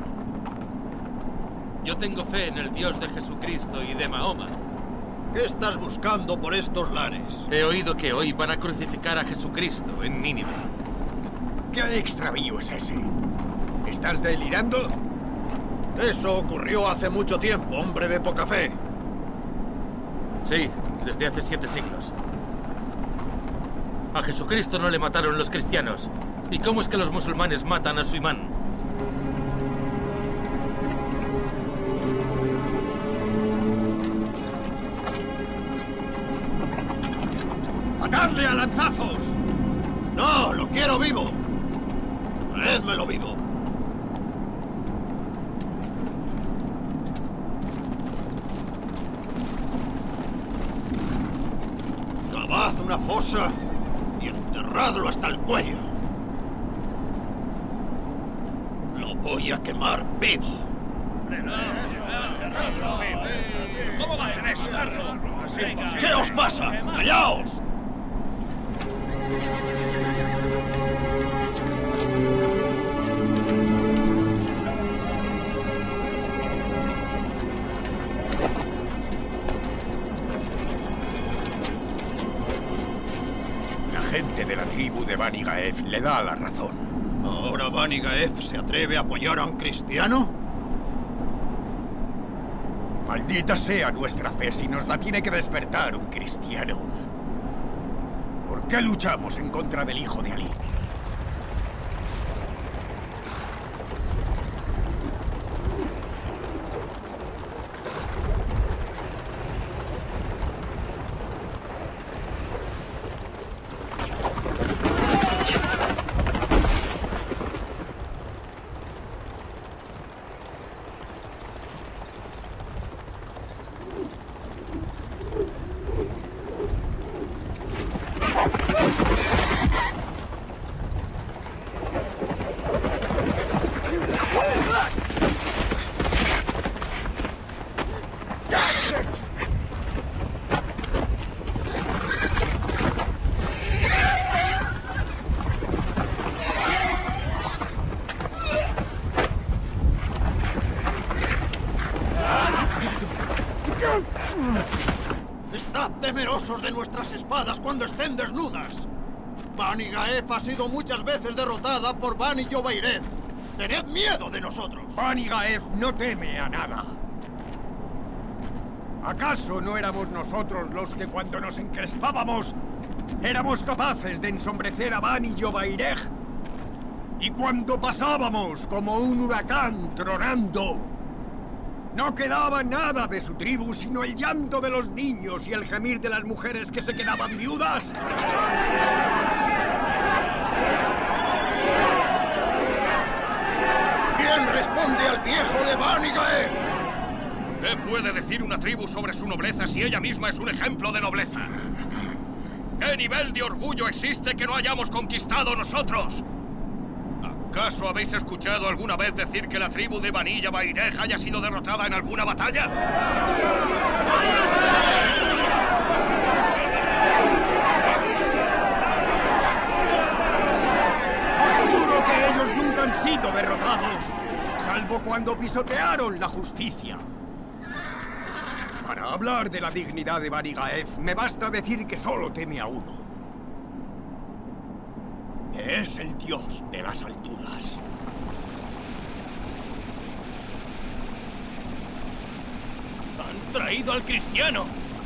Yo tengo fe en el Dios de Jesucristo y de Mahoma. ¿Qué estás buscando por estos lares? He oído que hoy van a crucificar a Jesucristo en Nínive. ¿Qué extravío es ese? ¿Estás delirando? Eso ocurrió hace mucho tiempo, hombre de poca fe. Sí, desde hace siete siglos. A Jesucristo no le mataron los cristianos. ¿Y cómo es que los musulmanes matan a su imán? ¡Matadle a lanzazos! ¡No! ¡Lo quiero vivo! ¡Traédmelo vivo! Cavad una fosa y enterradlo hasta el cuello. Lo voy a quemar vivo. ¿Cómo va a hacer eso? ¿Qué os pasa? ¡Callaos! La gente de la tribu de Bani Gaef le da la razón. ¿Ahora Bani Gaef se atreve a apoyar a un cristiano? Maldita sea nuestra fe si nos la tiene que despertar un cristiano. ¿Por qué luchamos en contra del hijo de Alí? ¡Estad temerosos de nuestras espadas cuando estén desnudas! Bani Gaef ha sido muchas veces derrotada por Bani Yobairez. ¡Tened miedo de nosotros! Bani Gaef no teme a nada. ¿Acaso no éramos nosotros los que cuando nos encrespábamos éramos capaces de ensombrecer a Bani Yobaireg? Y cuando pasábamos como un huracán tronando, no quedaba nada de su tribu sino el llanto de los niños y el gemir de las mujeres que se quedaban viudas. ¿Quién responde al viejo de Bani Gaef? ¿Qué puede decir una tribu sobre su nobleza si ella misma es un ejemplo de nobleza? ¿Qué nivel de orgullo existe que no hayamos conquistado nosotros? ¿Acaso habéis escuchado alguna vez decir que la tribu de Bani Yobaireg haya sido derrotada en alguna batalla? Os juro que ellos nunca han sido derrotados, salvo cuando pisotearon la justicia. Para hablar de la dignidad de Bani Gaef, me basta decir que solo teme a uno. Que es el dios de las alturas. Han traído al cristiano.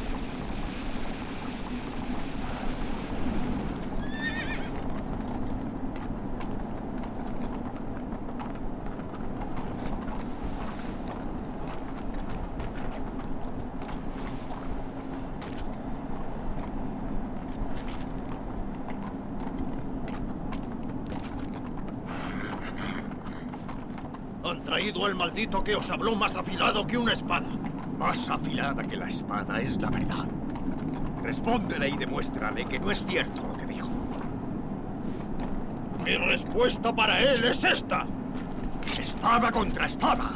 Han traído al maldito que os habló más afilado que una espada. Más afilada que la espada es la verdad. Respóndele y demuéstrale que no es cierto lo que dijo. Mi respuesta para él es esta. Espada contra espada.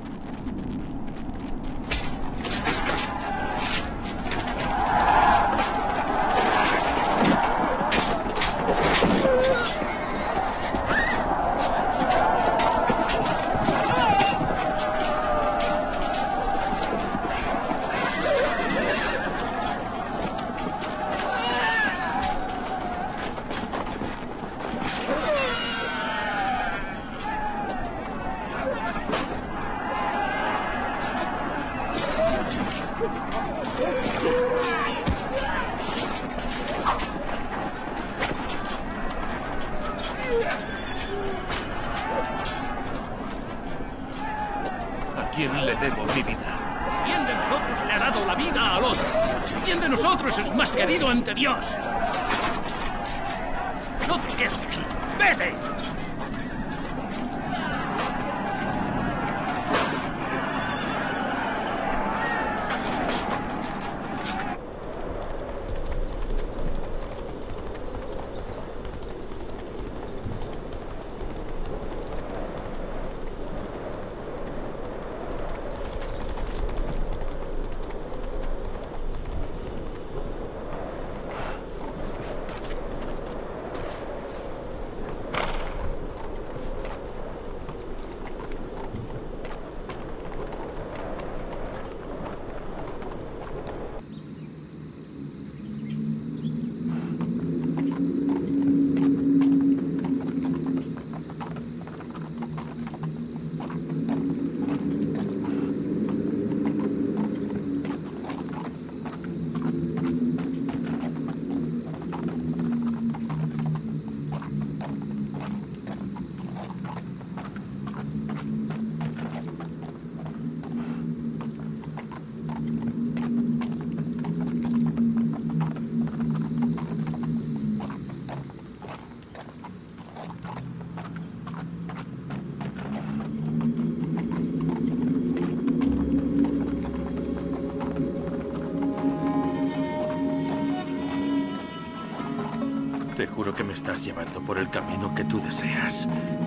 ¿A quién le debo mi vida? ¿Quién de nosotros le ha dado la vida al otro? ¿Quién de nosotros es más querido ante Dios? No te quedes aquí. ¡Vete! Te juro que me estás llevando por el camino que tú deseas.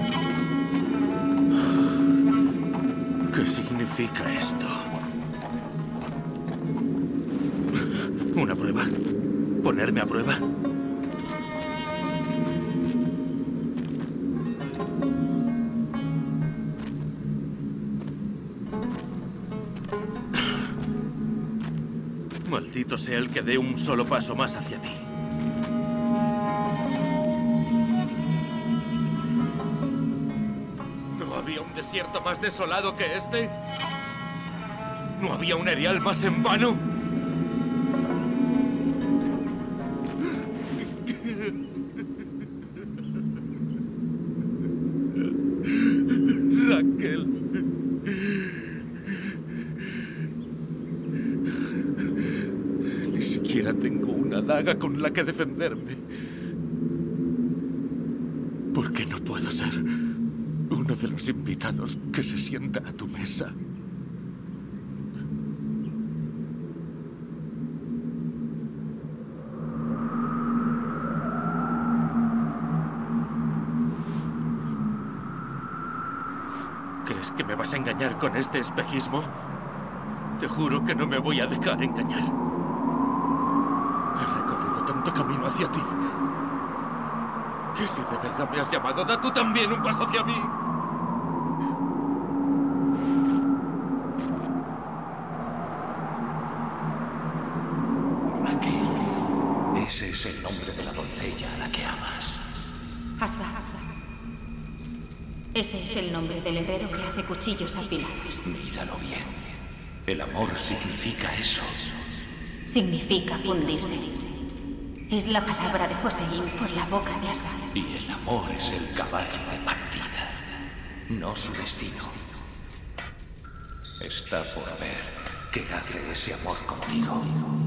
¿Qué significa esto? ¿Una prueba? ¿Ponerme a prueba? Maldito sea el que dé un solo paso más hacia ti. ¿No había un desierto más desolado que este? ¿No había un erial más en vano? Raquel. Ni siquiera tengo una daga con la que defenderme. ¿Por qué no puedo ser uno de los invitados que se sienta a tu mesa? ¿Crees que me vas a engañar con este espejismo? Te juro que no me voy a dejar engañar. He recorrido tanto camino hacia ti que si de verdad me has llamado, da tú también un paso hacia mí. Raquel, ese es el nombre de la doncella a la que amas. Asba. Ese es el nombre del herrero que hace cuchillos afilados. Míralo bien. El amor significa eso. Significa fundirse. Es la palabra de Joseín por la boca de Asgard. Y el amor es el caballo de partida, no su destino. Está por ver qué hace ese amor contigo.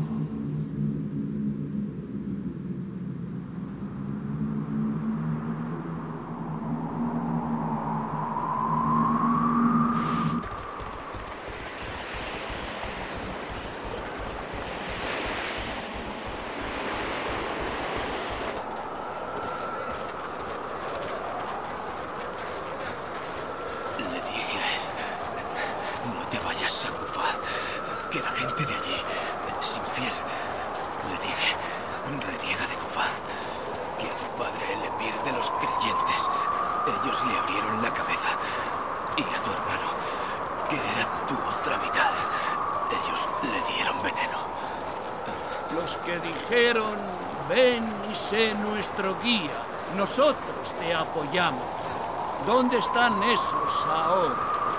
Nosotros te apoyamos. ¿Dónde están esos ahora?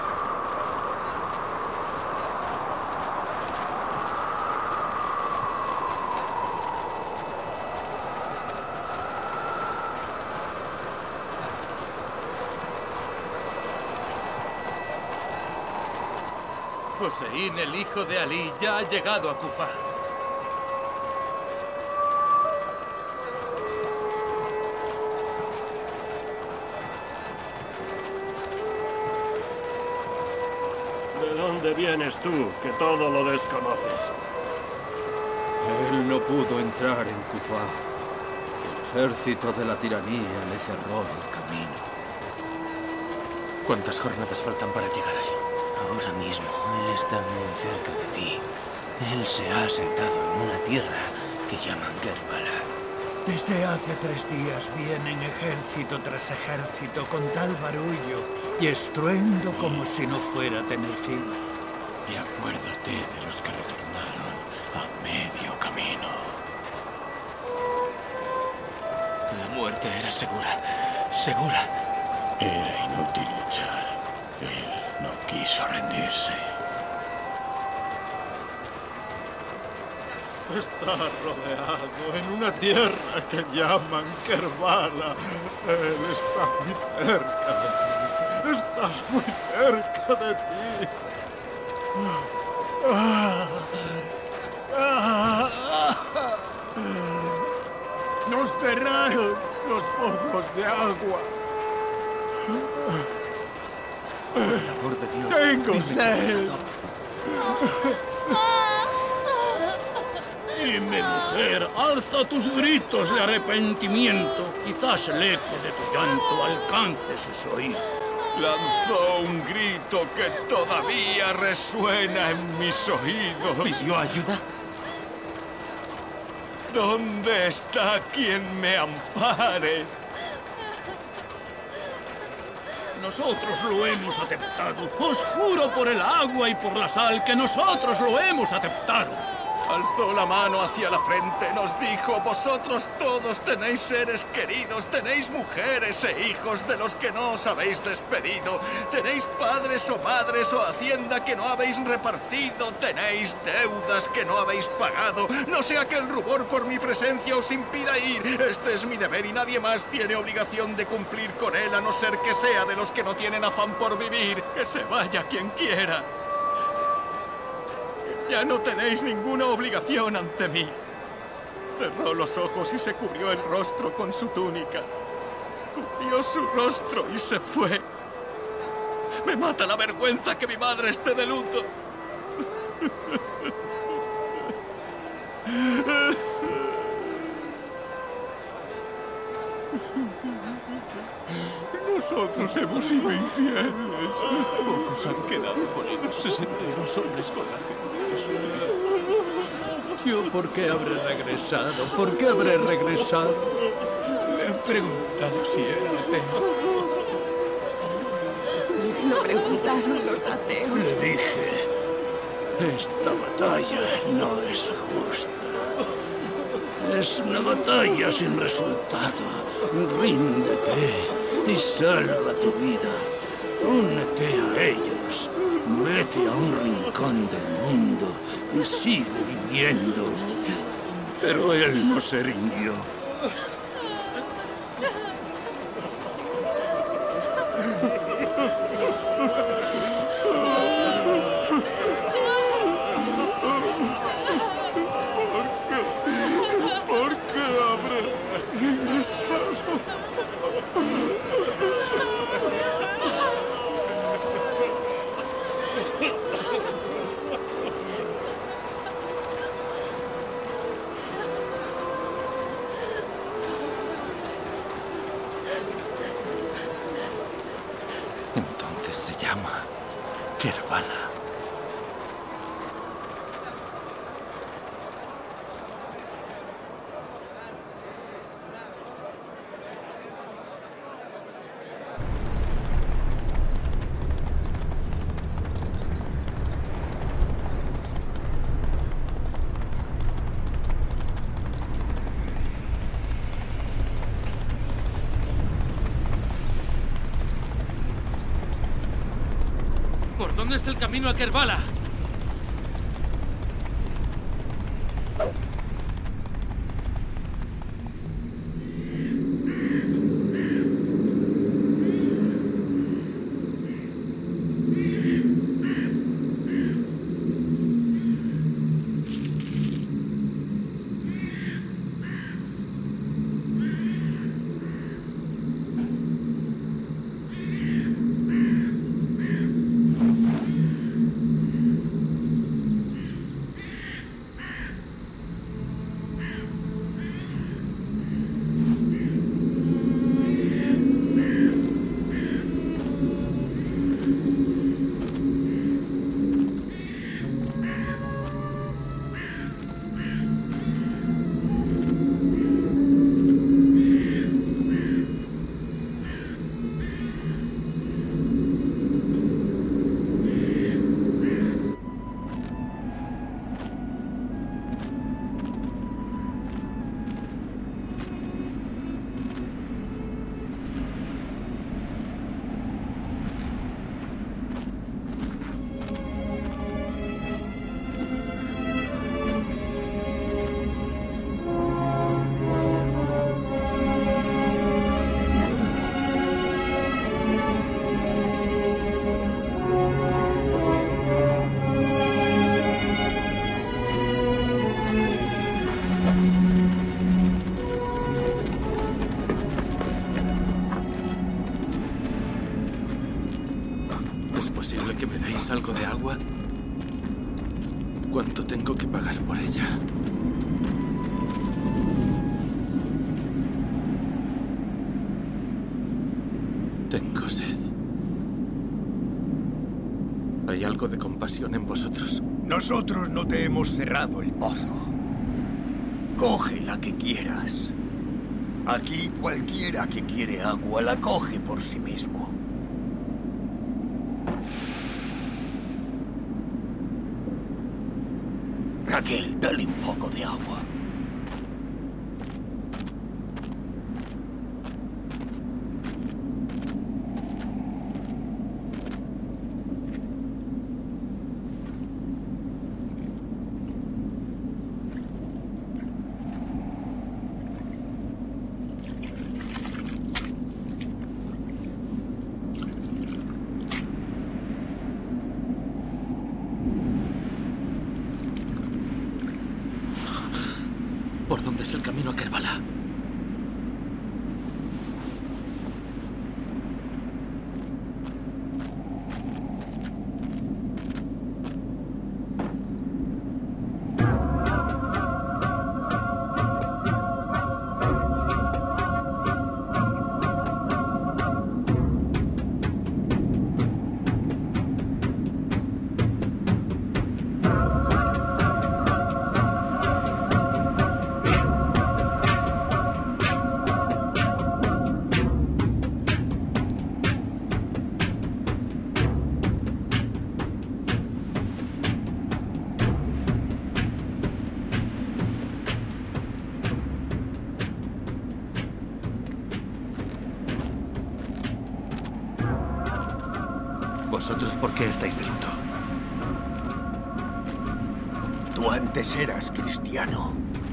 Joseín, el hijo de Alí, ya ha llegado a Kufá. ¿De dónde vienes tú, que todo lo desconoces? Él no pudo entrar en Kufá. El ejército de la tiranía le cerró el camino. ¿Cuántas jornadas faltan para llegar a él? Ahora mismo, él está muy cerca de ti. Él se ha asentado en una tierra que llaman Kerbala. Desde hace tres días vienen ejército tras ejército con tal barullo y estruendo como si no fuera a tener fin. Y acuérdate de los que retornaron a medio camino. La muerte era segura, segura. Era inútil luchar. Él no quiso rendirse. Está rodeado en una tierra que llaman Kerbala. Él está muy cerca de ti. Está muy cerca de ti. Nos cerraron los pozos de agua. Por el amor de Dios. Tengo sed. Dime, mujer, alza tus gritos de arrepentimiento. Quizás el eco de tu llanto alcance sus oídos. Lanzó un grito que todavía resuena en mis oídos. ¿Pidió ayuda? ¿Dónde está quien me ampare? Nosotros lo hemos aceptado. Os juro por el agua y por la sal que nosotros lo hemos aceptado. Alzó la mano hacia la frente, nos dijo: vosotros todos tenéis seres queridos, tenéis mujeres e hijos de los que no os habéis despedido, tenéis padres o madres o hacienda que no habéis repartido, tenéis deudas que no habéis pagado, no sea que el rubor por mi presencia os impida ir. Este es mi deber y nadie más tiene obligación de cumplir con él, a no ser que sea de los que no tienen afán por vivir. Que se vaya quien quiera. Ya no tenéis ninguna obligación ante mí. Cerró los ojos y se cubrió el rostro con su túnica. Cubrió su rostro y se fue. Me mata la vergüenza que mi madre esté de luto. Nosotros hemos sido infieles. Pocos han quedado con él. sesenta y dos hombres con la gente de su tribu. Yo, ¿por qué habré regresado? ¿Por qué habré regresado? Me han preguntado si era ateo. Se lo preguntaron los ateos. Le dije, esta batalla no es justa. Es una batalla sin resultado. Ríndete y salva tu vida. Únete a ellos. Vete a un rincón del y sigue viviendo. Pero él no se rindió. ¿Por qué habrá regresado? Entonces se llama Kerbala. ¿Por dónde es el camino a Kerbala? ¿Es posible que me deis algo de agua? ¿Cuánto tengo que pagar por ella? Tengo sed. ¿Hay algo de compasión en vosotros? Nosotros no te hemos cerrado el pozo. Coge la que quieras. Aquí cualquiera que quiere agua la coge por sí mismo. Raquel, dale un poco de agua. ¿Por dónde es el camino a Kerbala? ¿Vosotros por qué estáis de luto? Tú antes eras cristiano.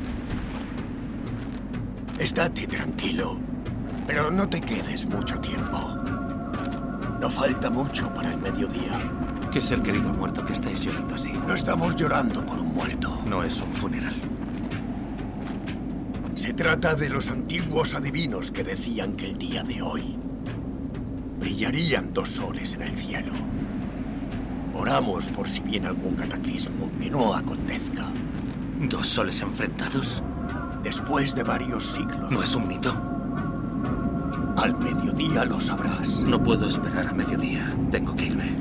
Estate tranquilo, pero no te quedes mucho tiempo. No falta mucho para el mediodía. ¿Qué ser querido muerto que estáis llorando así? No estamos llorando por un muerto. No es un funeral. Se trata de los antiguos adivinos que decían que el día de hoy brillarían dos soles en el cielo. Oramos por si viene algún cataclismo que no acontezca. ¿Dos soles enfrentados? Después de varios siglos. ¿No es un mito? Al mediodía lo sabrás. No puedo esperar a mediodía. Tengo que irme.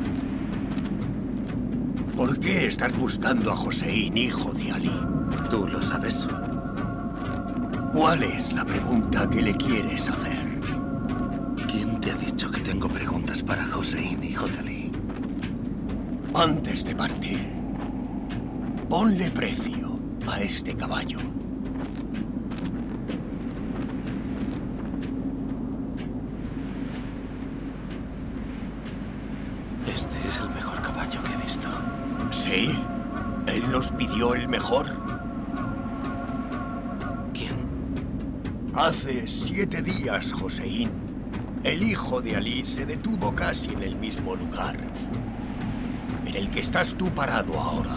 ¿Por qué estás buscando a Joseín, hijo de Alí? ¿Tú lo sabes? ¿Cuál es la pregunta que le quieres hacer? ¿Quién te ha dicho que tengo preguntas para Joseín, hijo de Alí? Antes de partir, ponle precio a este caballo. Este es el mejor caballo que he visto. ¿Sí? ¿Él nos pidió el mejor? ¿Quién? Hace siete días, Joseín, el hijo de Alí se detuvo casi en el mismo lugar en el que estás tú parado ahora.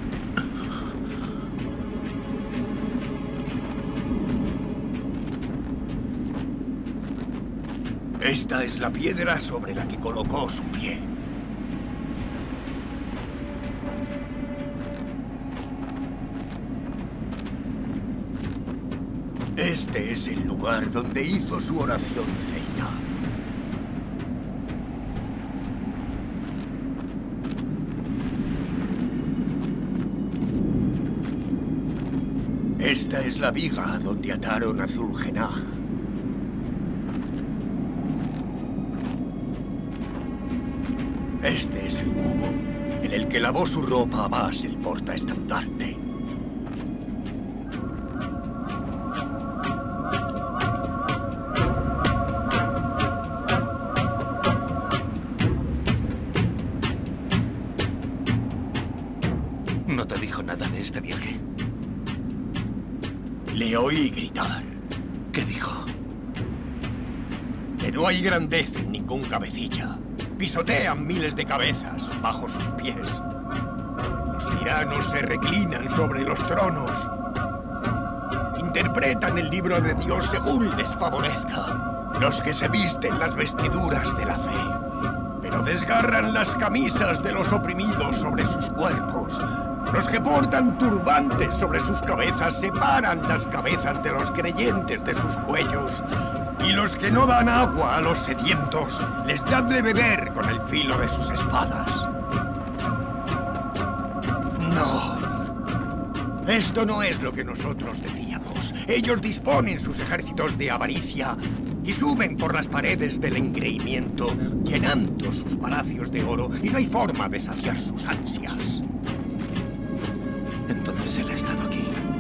Esta es la piedra sobre la que colocó su pie. Este es el lugar donde hizo su oración Zeina. Esta es la viga donde ataron a Zulgenaj. Este es el cubo en el que lavó su ropa Abbas, el portaestandarte. ¿No te dijo nada de este viaje? Le oí gritar. ¿Qué dijo? Que no hay grandeza en ningún cabecilla. Pisotean miles de cabezas bajo sus pies. Los tiranos se reclinan sobre los tronos. Interpretan el libro de Dios según les favorezca. Los que se visten las vestiduras de la fe, pero desgarran las camisas de los oprimidos sobre sus cuerpos. Los que portan turbantes sobre sus cabezas separan las cabezas de los creyentes de sus cuellos. Y los que no dan agua a los sedientos les dan de beber con el filo de sus espadas. No. Esto no es lo que nosotros decíamos. Ellos disponen sus ejércitos de avaricia y suben por las paredes del engreimiento, llenando sus palacios de oro, y no hay forma de saciar sus ansias. Entonces él ha estado aquí.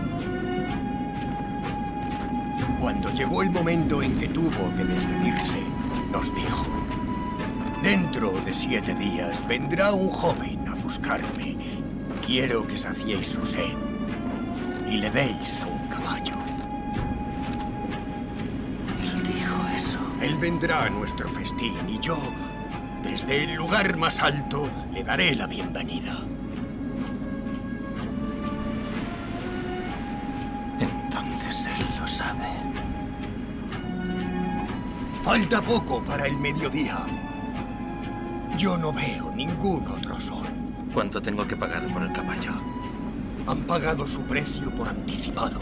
Cuando llegó el momento en que tuvo que despedirse, nos dijo: dentro de siete días vendrá un joven a buscarme. Quiero que saciéis su sed y le deis un caballo. Él dijo eso. Él vendrá a nuestro festín y yo, desde el lugar más alto, le daré la bienvenida. Entonces él lo sabe. Falta poco para el mediodía. Yo no veo ningún otro sol. ¿Cuánto tengo que pagar por el caballo? Han pagado su precio por anticipado.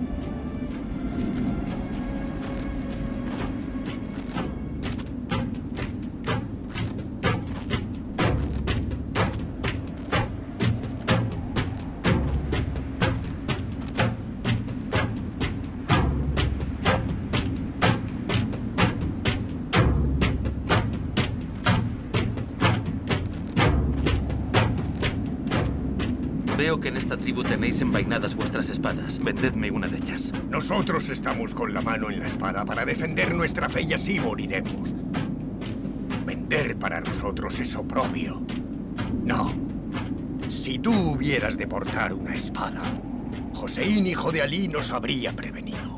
Veo que en esta tribu tenéis envainadas vuestras espadas. Vendedme una de ellas. Nosotros estamos con la mano en la espada para defender nuestra fe y así moriremos. Vender para nosotros es oprobio. No. Si Si tú hubieras de portar una espada, Joseín, hijo de Alí, nos habría prevenido.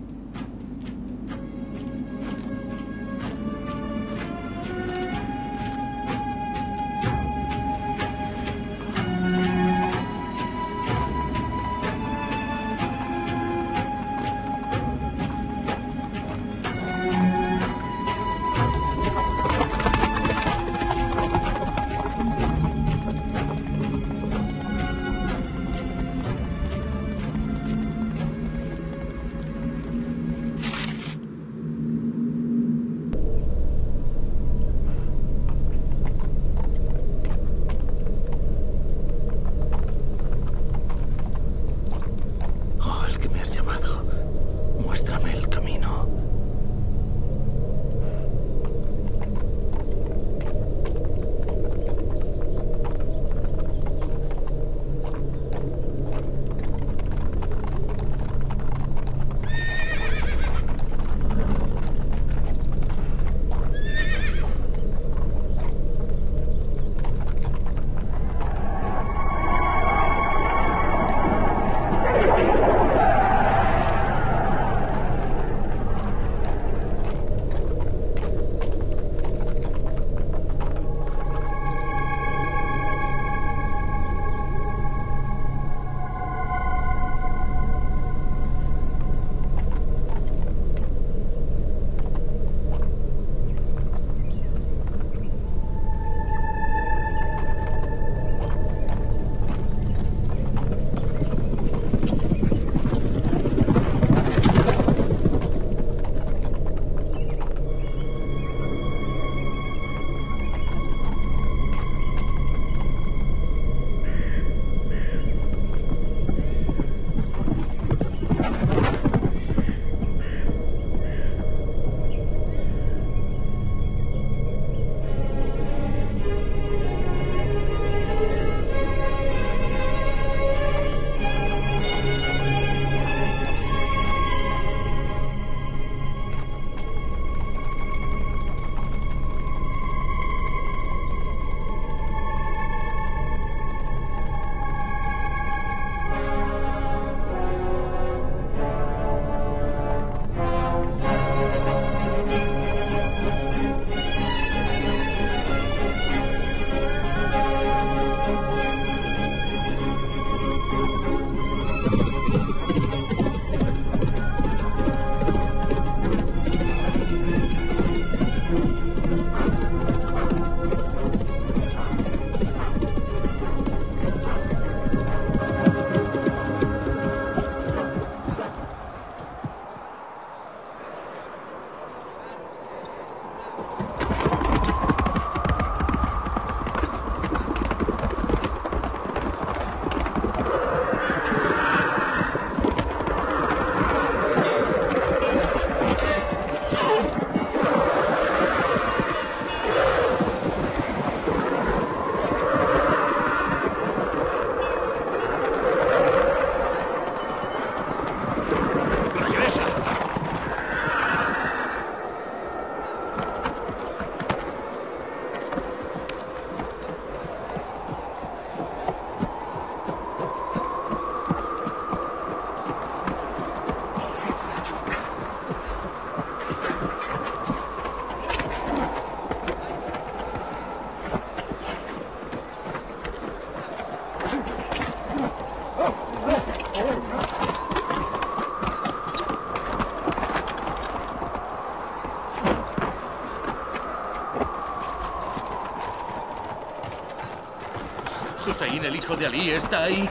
Husayn, el hijo de Ali, está ahí.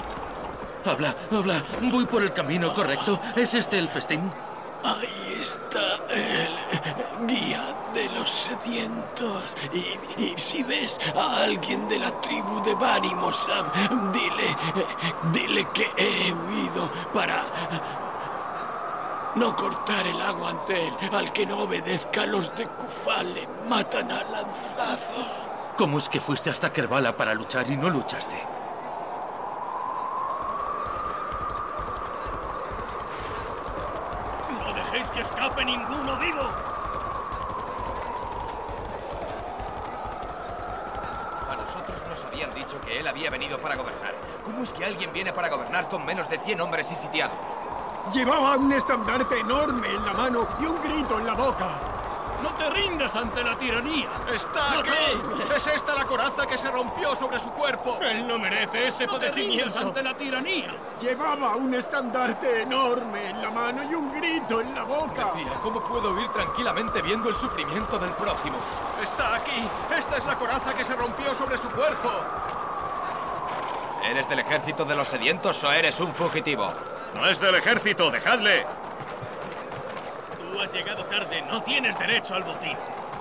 Habla, habla. Voy por el camino correcto. ¿Es este el festín? Ahí está el guía de los sedientos. Y, y si ves a alguien de la tribu de Bani Mossab, dile, dile que he huido para no cortar el agua ante él. Al que no obedezca, los de Kufá le matan a lanzazos. ¿Cómo es que fuiste hasta Kerbala para luchar y no luchaste? ¡No dejéis que escape ninguno vivo! A nosotros cristianos nos habían dicho que él había venido para gobernar. ¿Cómo es que alguien viene para gobernar con menos de cien hombres y sitiado? Llevaba un estandarte enorme en la mano y un grito en la boca. ¡No te rindas ante la tiranía! ¡Está ¡No aquí! te- ¡Es esta la coraza que se rompió sobre su cuerpo! Él no merece ese ¡No te padecimiento rindas ante la tiranía! Llevaba un estandarte enorme en la mano y un grito en la boca. Decía, ¿cómo puedo ir tranquilamente viendo el sufrimiento del prójimo? ¡Está aquí! ¡Esta es la coraza que se rompió sobre su cuerpo! ¿Eres del ejército de los sedientos o eres un fugitivo? ¡No es del ejército! ¡Dejadle! Tú has llegado tarde. No tienes derecho al botín.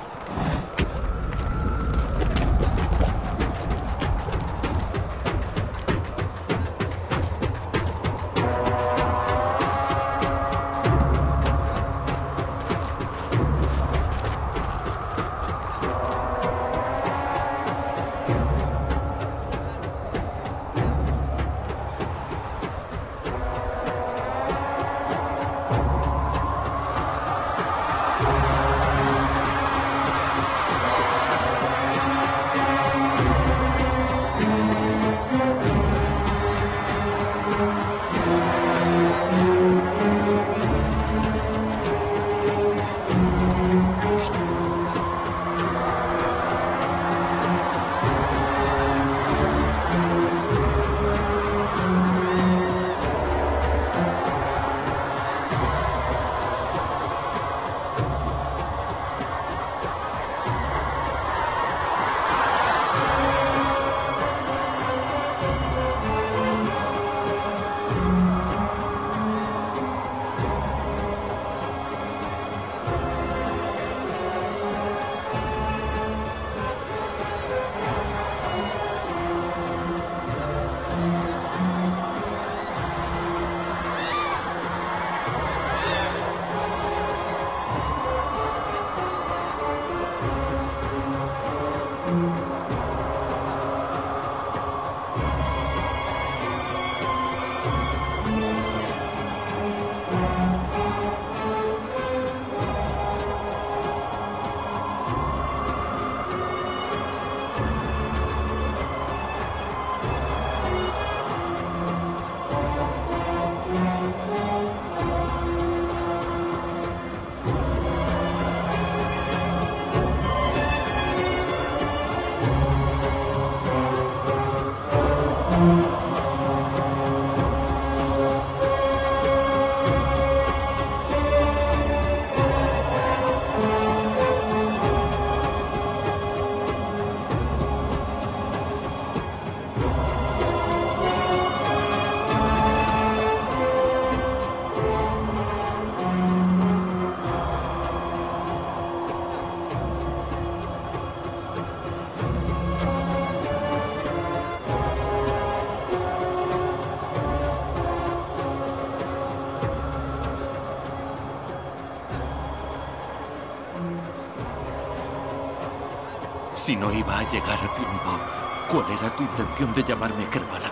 Si no iba a llegar a tiempo, ¿cuál era tu intención de llamarme Kerbala?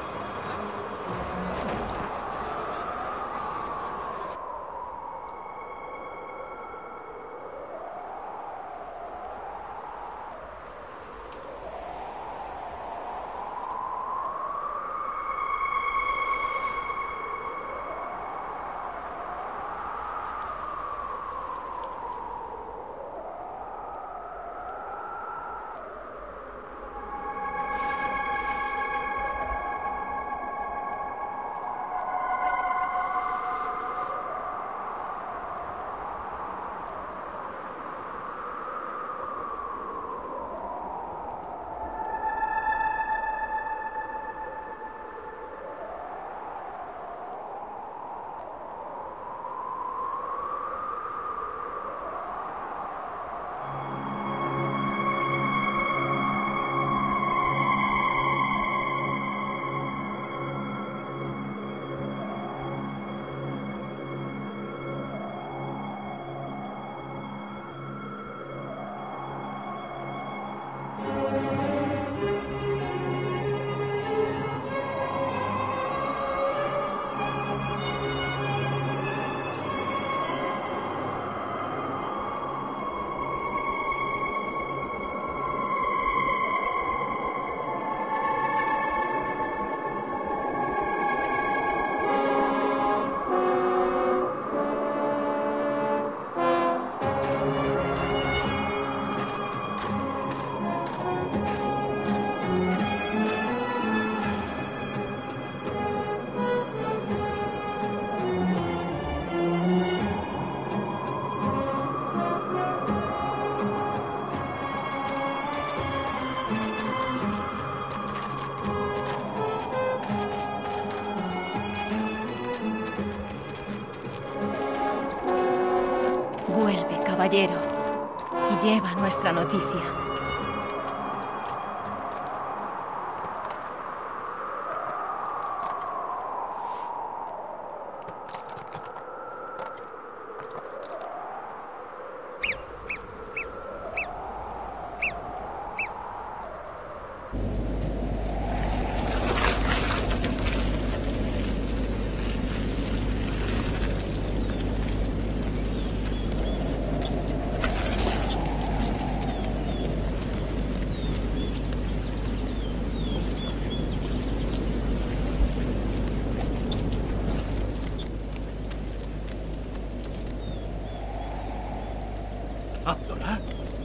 caballero, y lleva nuestra noticia. Abdolá.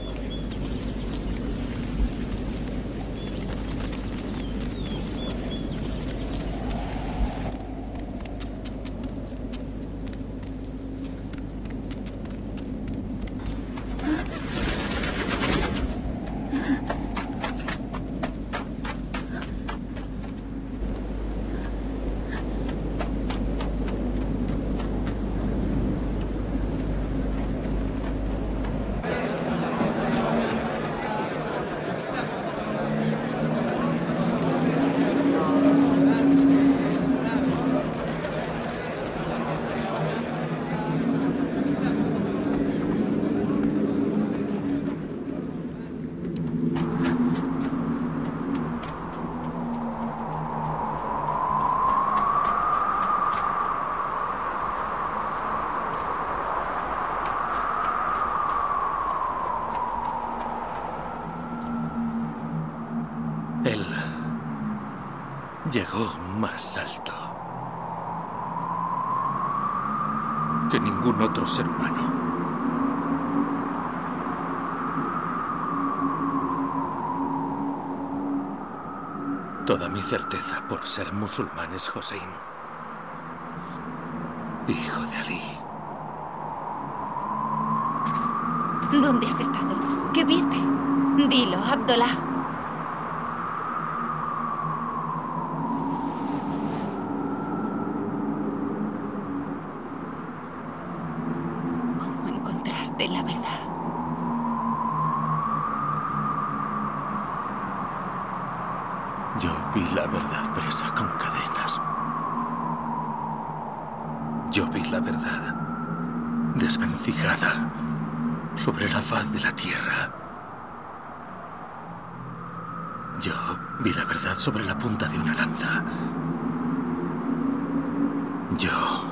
Él llegó más alto que ningún otro ser humano. Toda mi certeza por ser musulmán es Hossein, hijo de Ali. ¿Dónde has estado? ¿Qué viste? Dilo, Abdolá. ¿Cómo encontraste la verdad? Yo vi la verdad presa con cadenas. Yo vi la verdad desvencijada sobre la faz de la tierra. Yo vi la verdad sobre la punta de una lanza. Yo